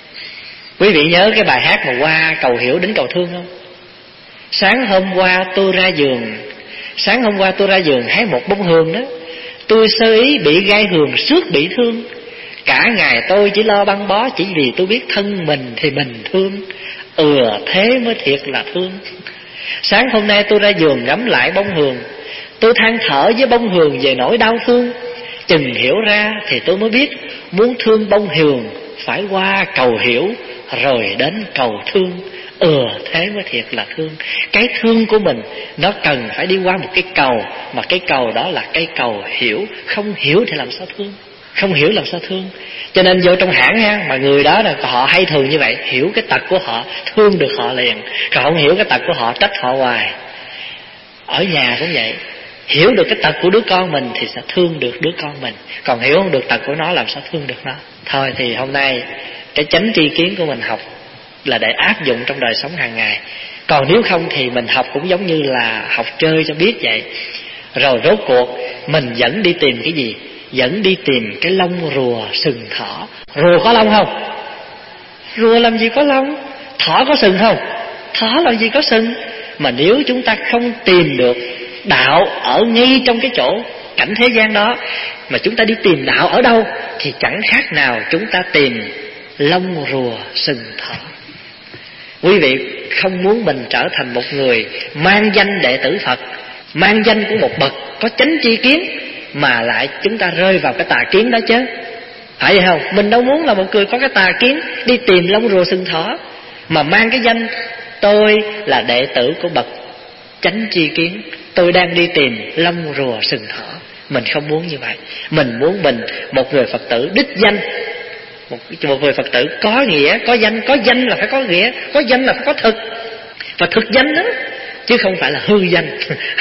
Quý vị nhớ cái bài hát mà qua cầu hiểu đến cầu thương không? Sáng hôm qua tôi ra giường, sáng hôm qua tôi ra giường hái một bông hương đó. Tôi sơ ý bị gai hường suốt bị thương. Cả ngày tôi chỉ lo băng bó, chỉ vì tôi biết thân mình thì mình thương. Ừ, thế mới thiệt là thương. Sáng hôm nay tôi ra giường ngắm lại bông hường, tôi than thở với bông hường về nỗi đau thương. Chừng hiểu ra thì tôi mới biết, muốn thương bông hường phải qua cầu hiểu rồi đến cầu thương. Ừ, thế mới thiệt là thương. Cái thương của mình nó cần phải đi qua một cái cầu, mà cái cầu đó là cái cầu hiểu. Không hiểu thì làm sao thương? Không hiểu làm sao thương? Cho nên vô trong hãng ha, mà người đó là họ hay thường như vậy, hiểu cái tật của họ, thương được họ liền. Còn không hiểu cái tật của họ, trách họ hoài. Ở nhà cũng vậy, hiểu được cái tật của đứa con mình thì sẽ thương được đứa con mình. Còn hiểu không được tật của nó làm sao thương được nó. Thôi thì hôm nay cái chánh tri kiến của mình học là để áp dụng trong đời sống hàng ngày. Còn nếu không thì mình học cũng giống như là học chơi cho biết vậy. Rồi rốt cuộc mình vẫn đi tìm cái gì? Vẫn đi tìm cái lông rùa sừng thỏ. Rùa có lông không? Rùa làm gì có lông? Thỏ có sừng không? Thỏ làm gì có sừng? Mà nếu chúng ta không tìm được đạo ở ngay trong cái chỗ cảnh thế gian đó, mà chúng ta đi tìm đạo ở đâu, thì chẳng khác nào chúng ta tìm lông rùa sừng thỏ. Quý vị không muốn mình trở thành một người mang danh đệ tử Phật, mang danh của một bậc có chánh tri kiến, mà lại chúng ta rơi vào cái tà kiến đó chứ. Phải vậy không? Mình đâu muốn là một người có cái tà kiến đi tìm lông rùa sừng thỏ, mà mang cái danh tôi là đệ tử của bậc chánh tri kiến, tôi đang đi tìm lông rùa sừng thỏ. Mình không muốn như vậy. Mình muốn mình một người Phật tử đích danh, một, một người Phật tử có nghĩa, có danh. Có danh là phải có nghĩa, có danh là phải có thực. Và thực danh đó, chứ không phải là hư danh.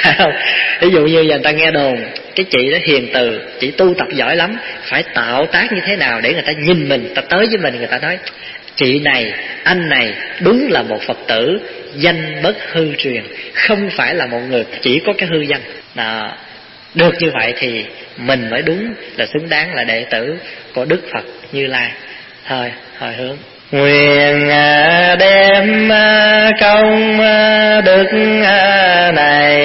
Ví dụ như giờ người ta nghe đồn cái chị đó hiền từ, chị tu tập giỏi lắm, phải tạo tác như thế nào để người ta nhìn mình, người ta tới với mình, người ta nói chị này, anh này đúng là một Phật tử danh bất hư truyền, không phải là một người chỉ có cái hư danh. Đó. Được như vậy thì mình mới đúng là xứng đáng là đệ tử của Đức Phật Như Lai. Thôi, hồi hướng nguyện đem công đức này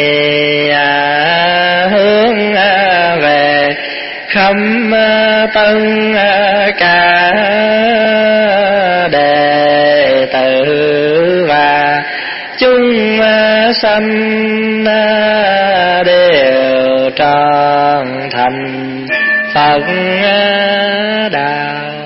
hướng về khắp tân cả đệ tử và chúng sanh đều trọn thành Phật đạo.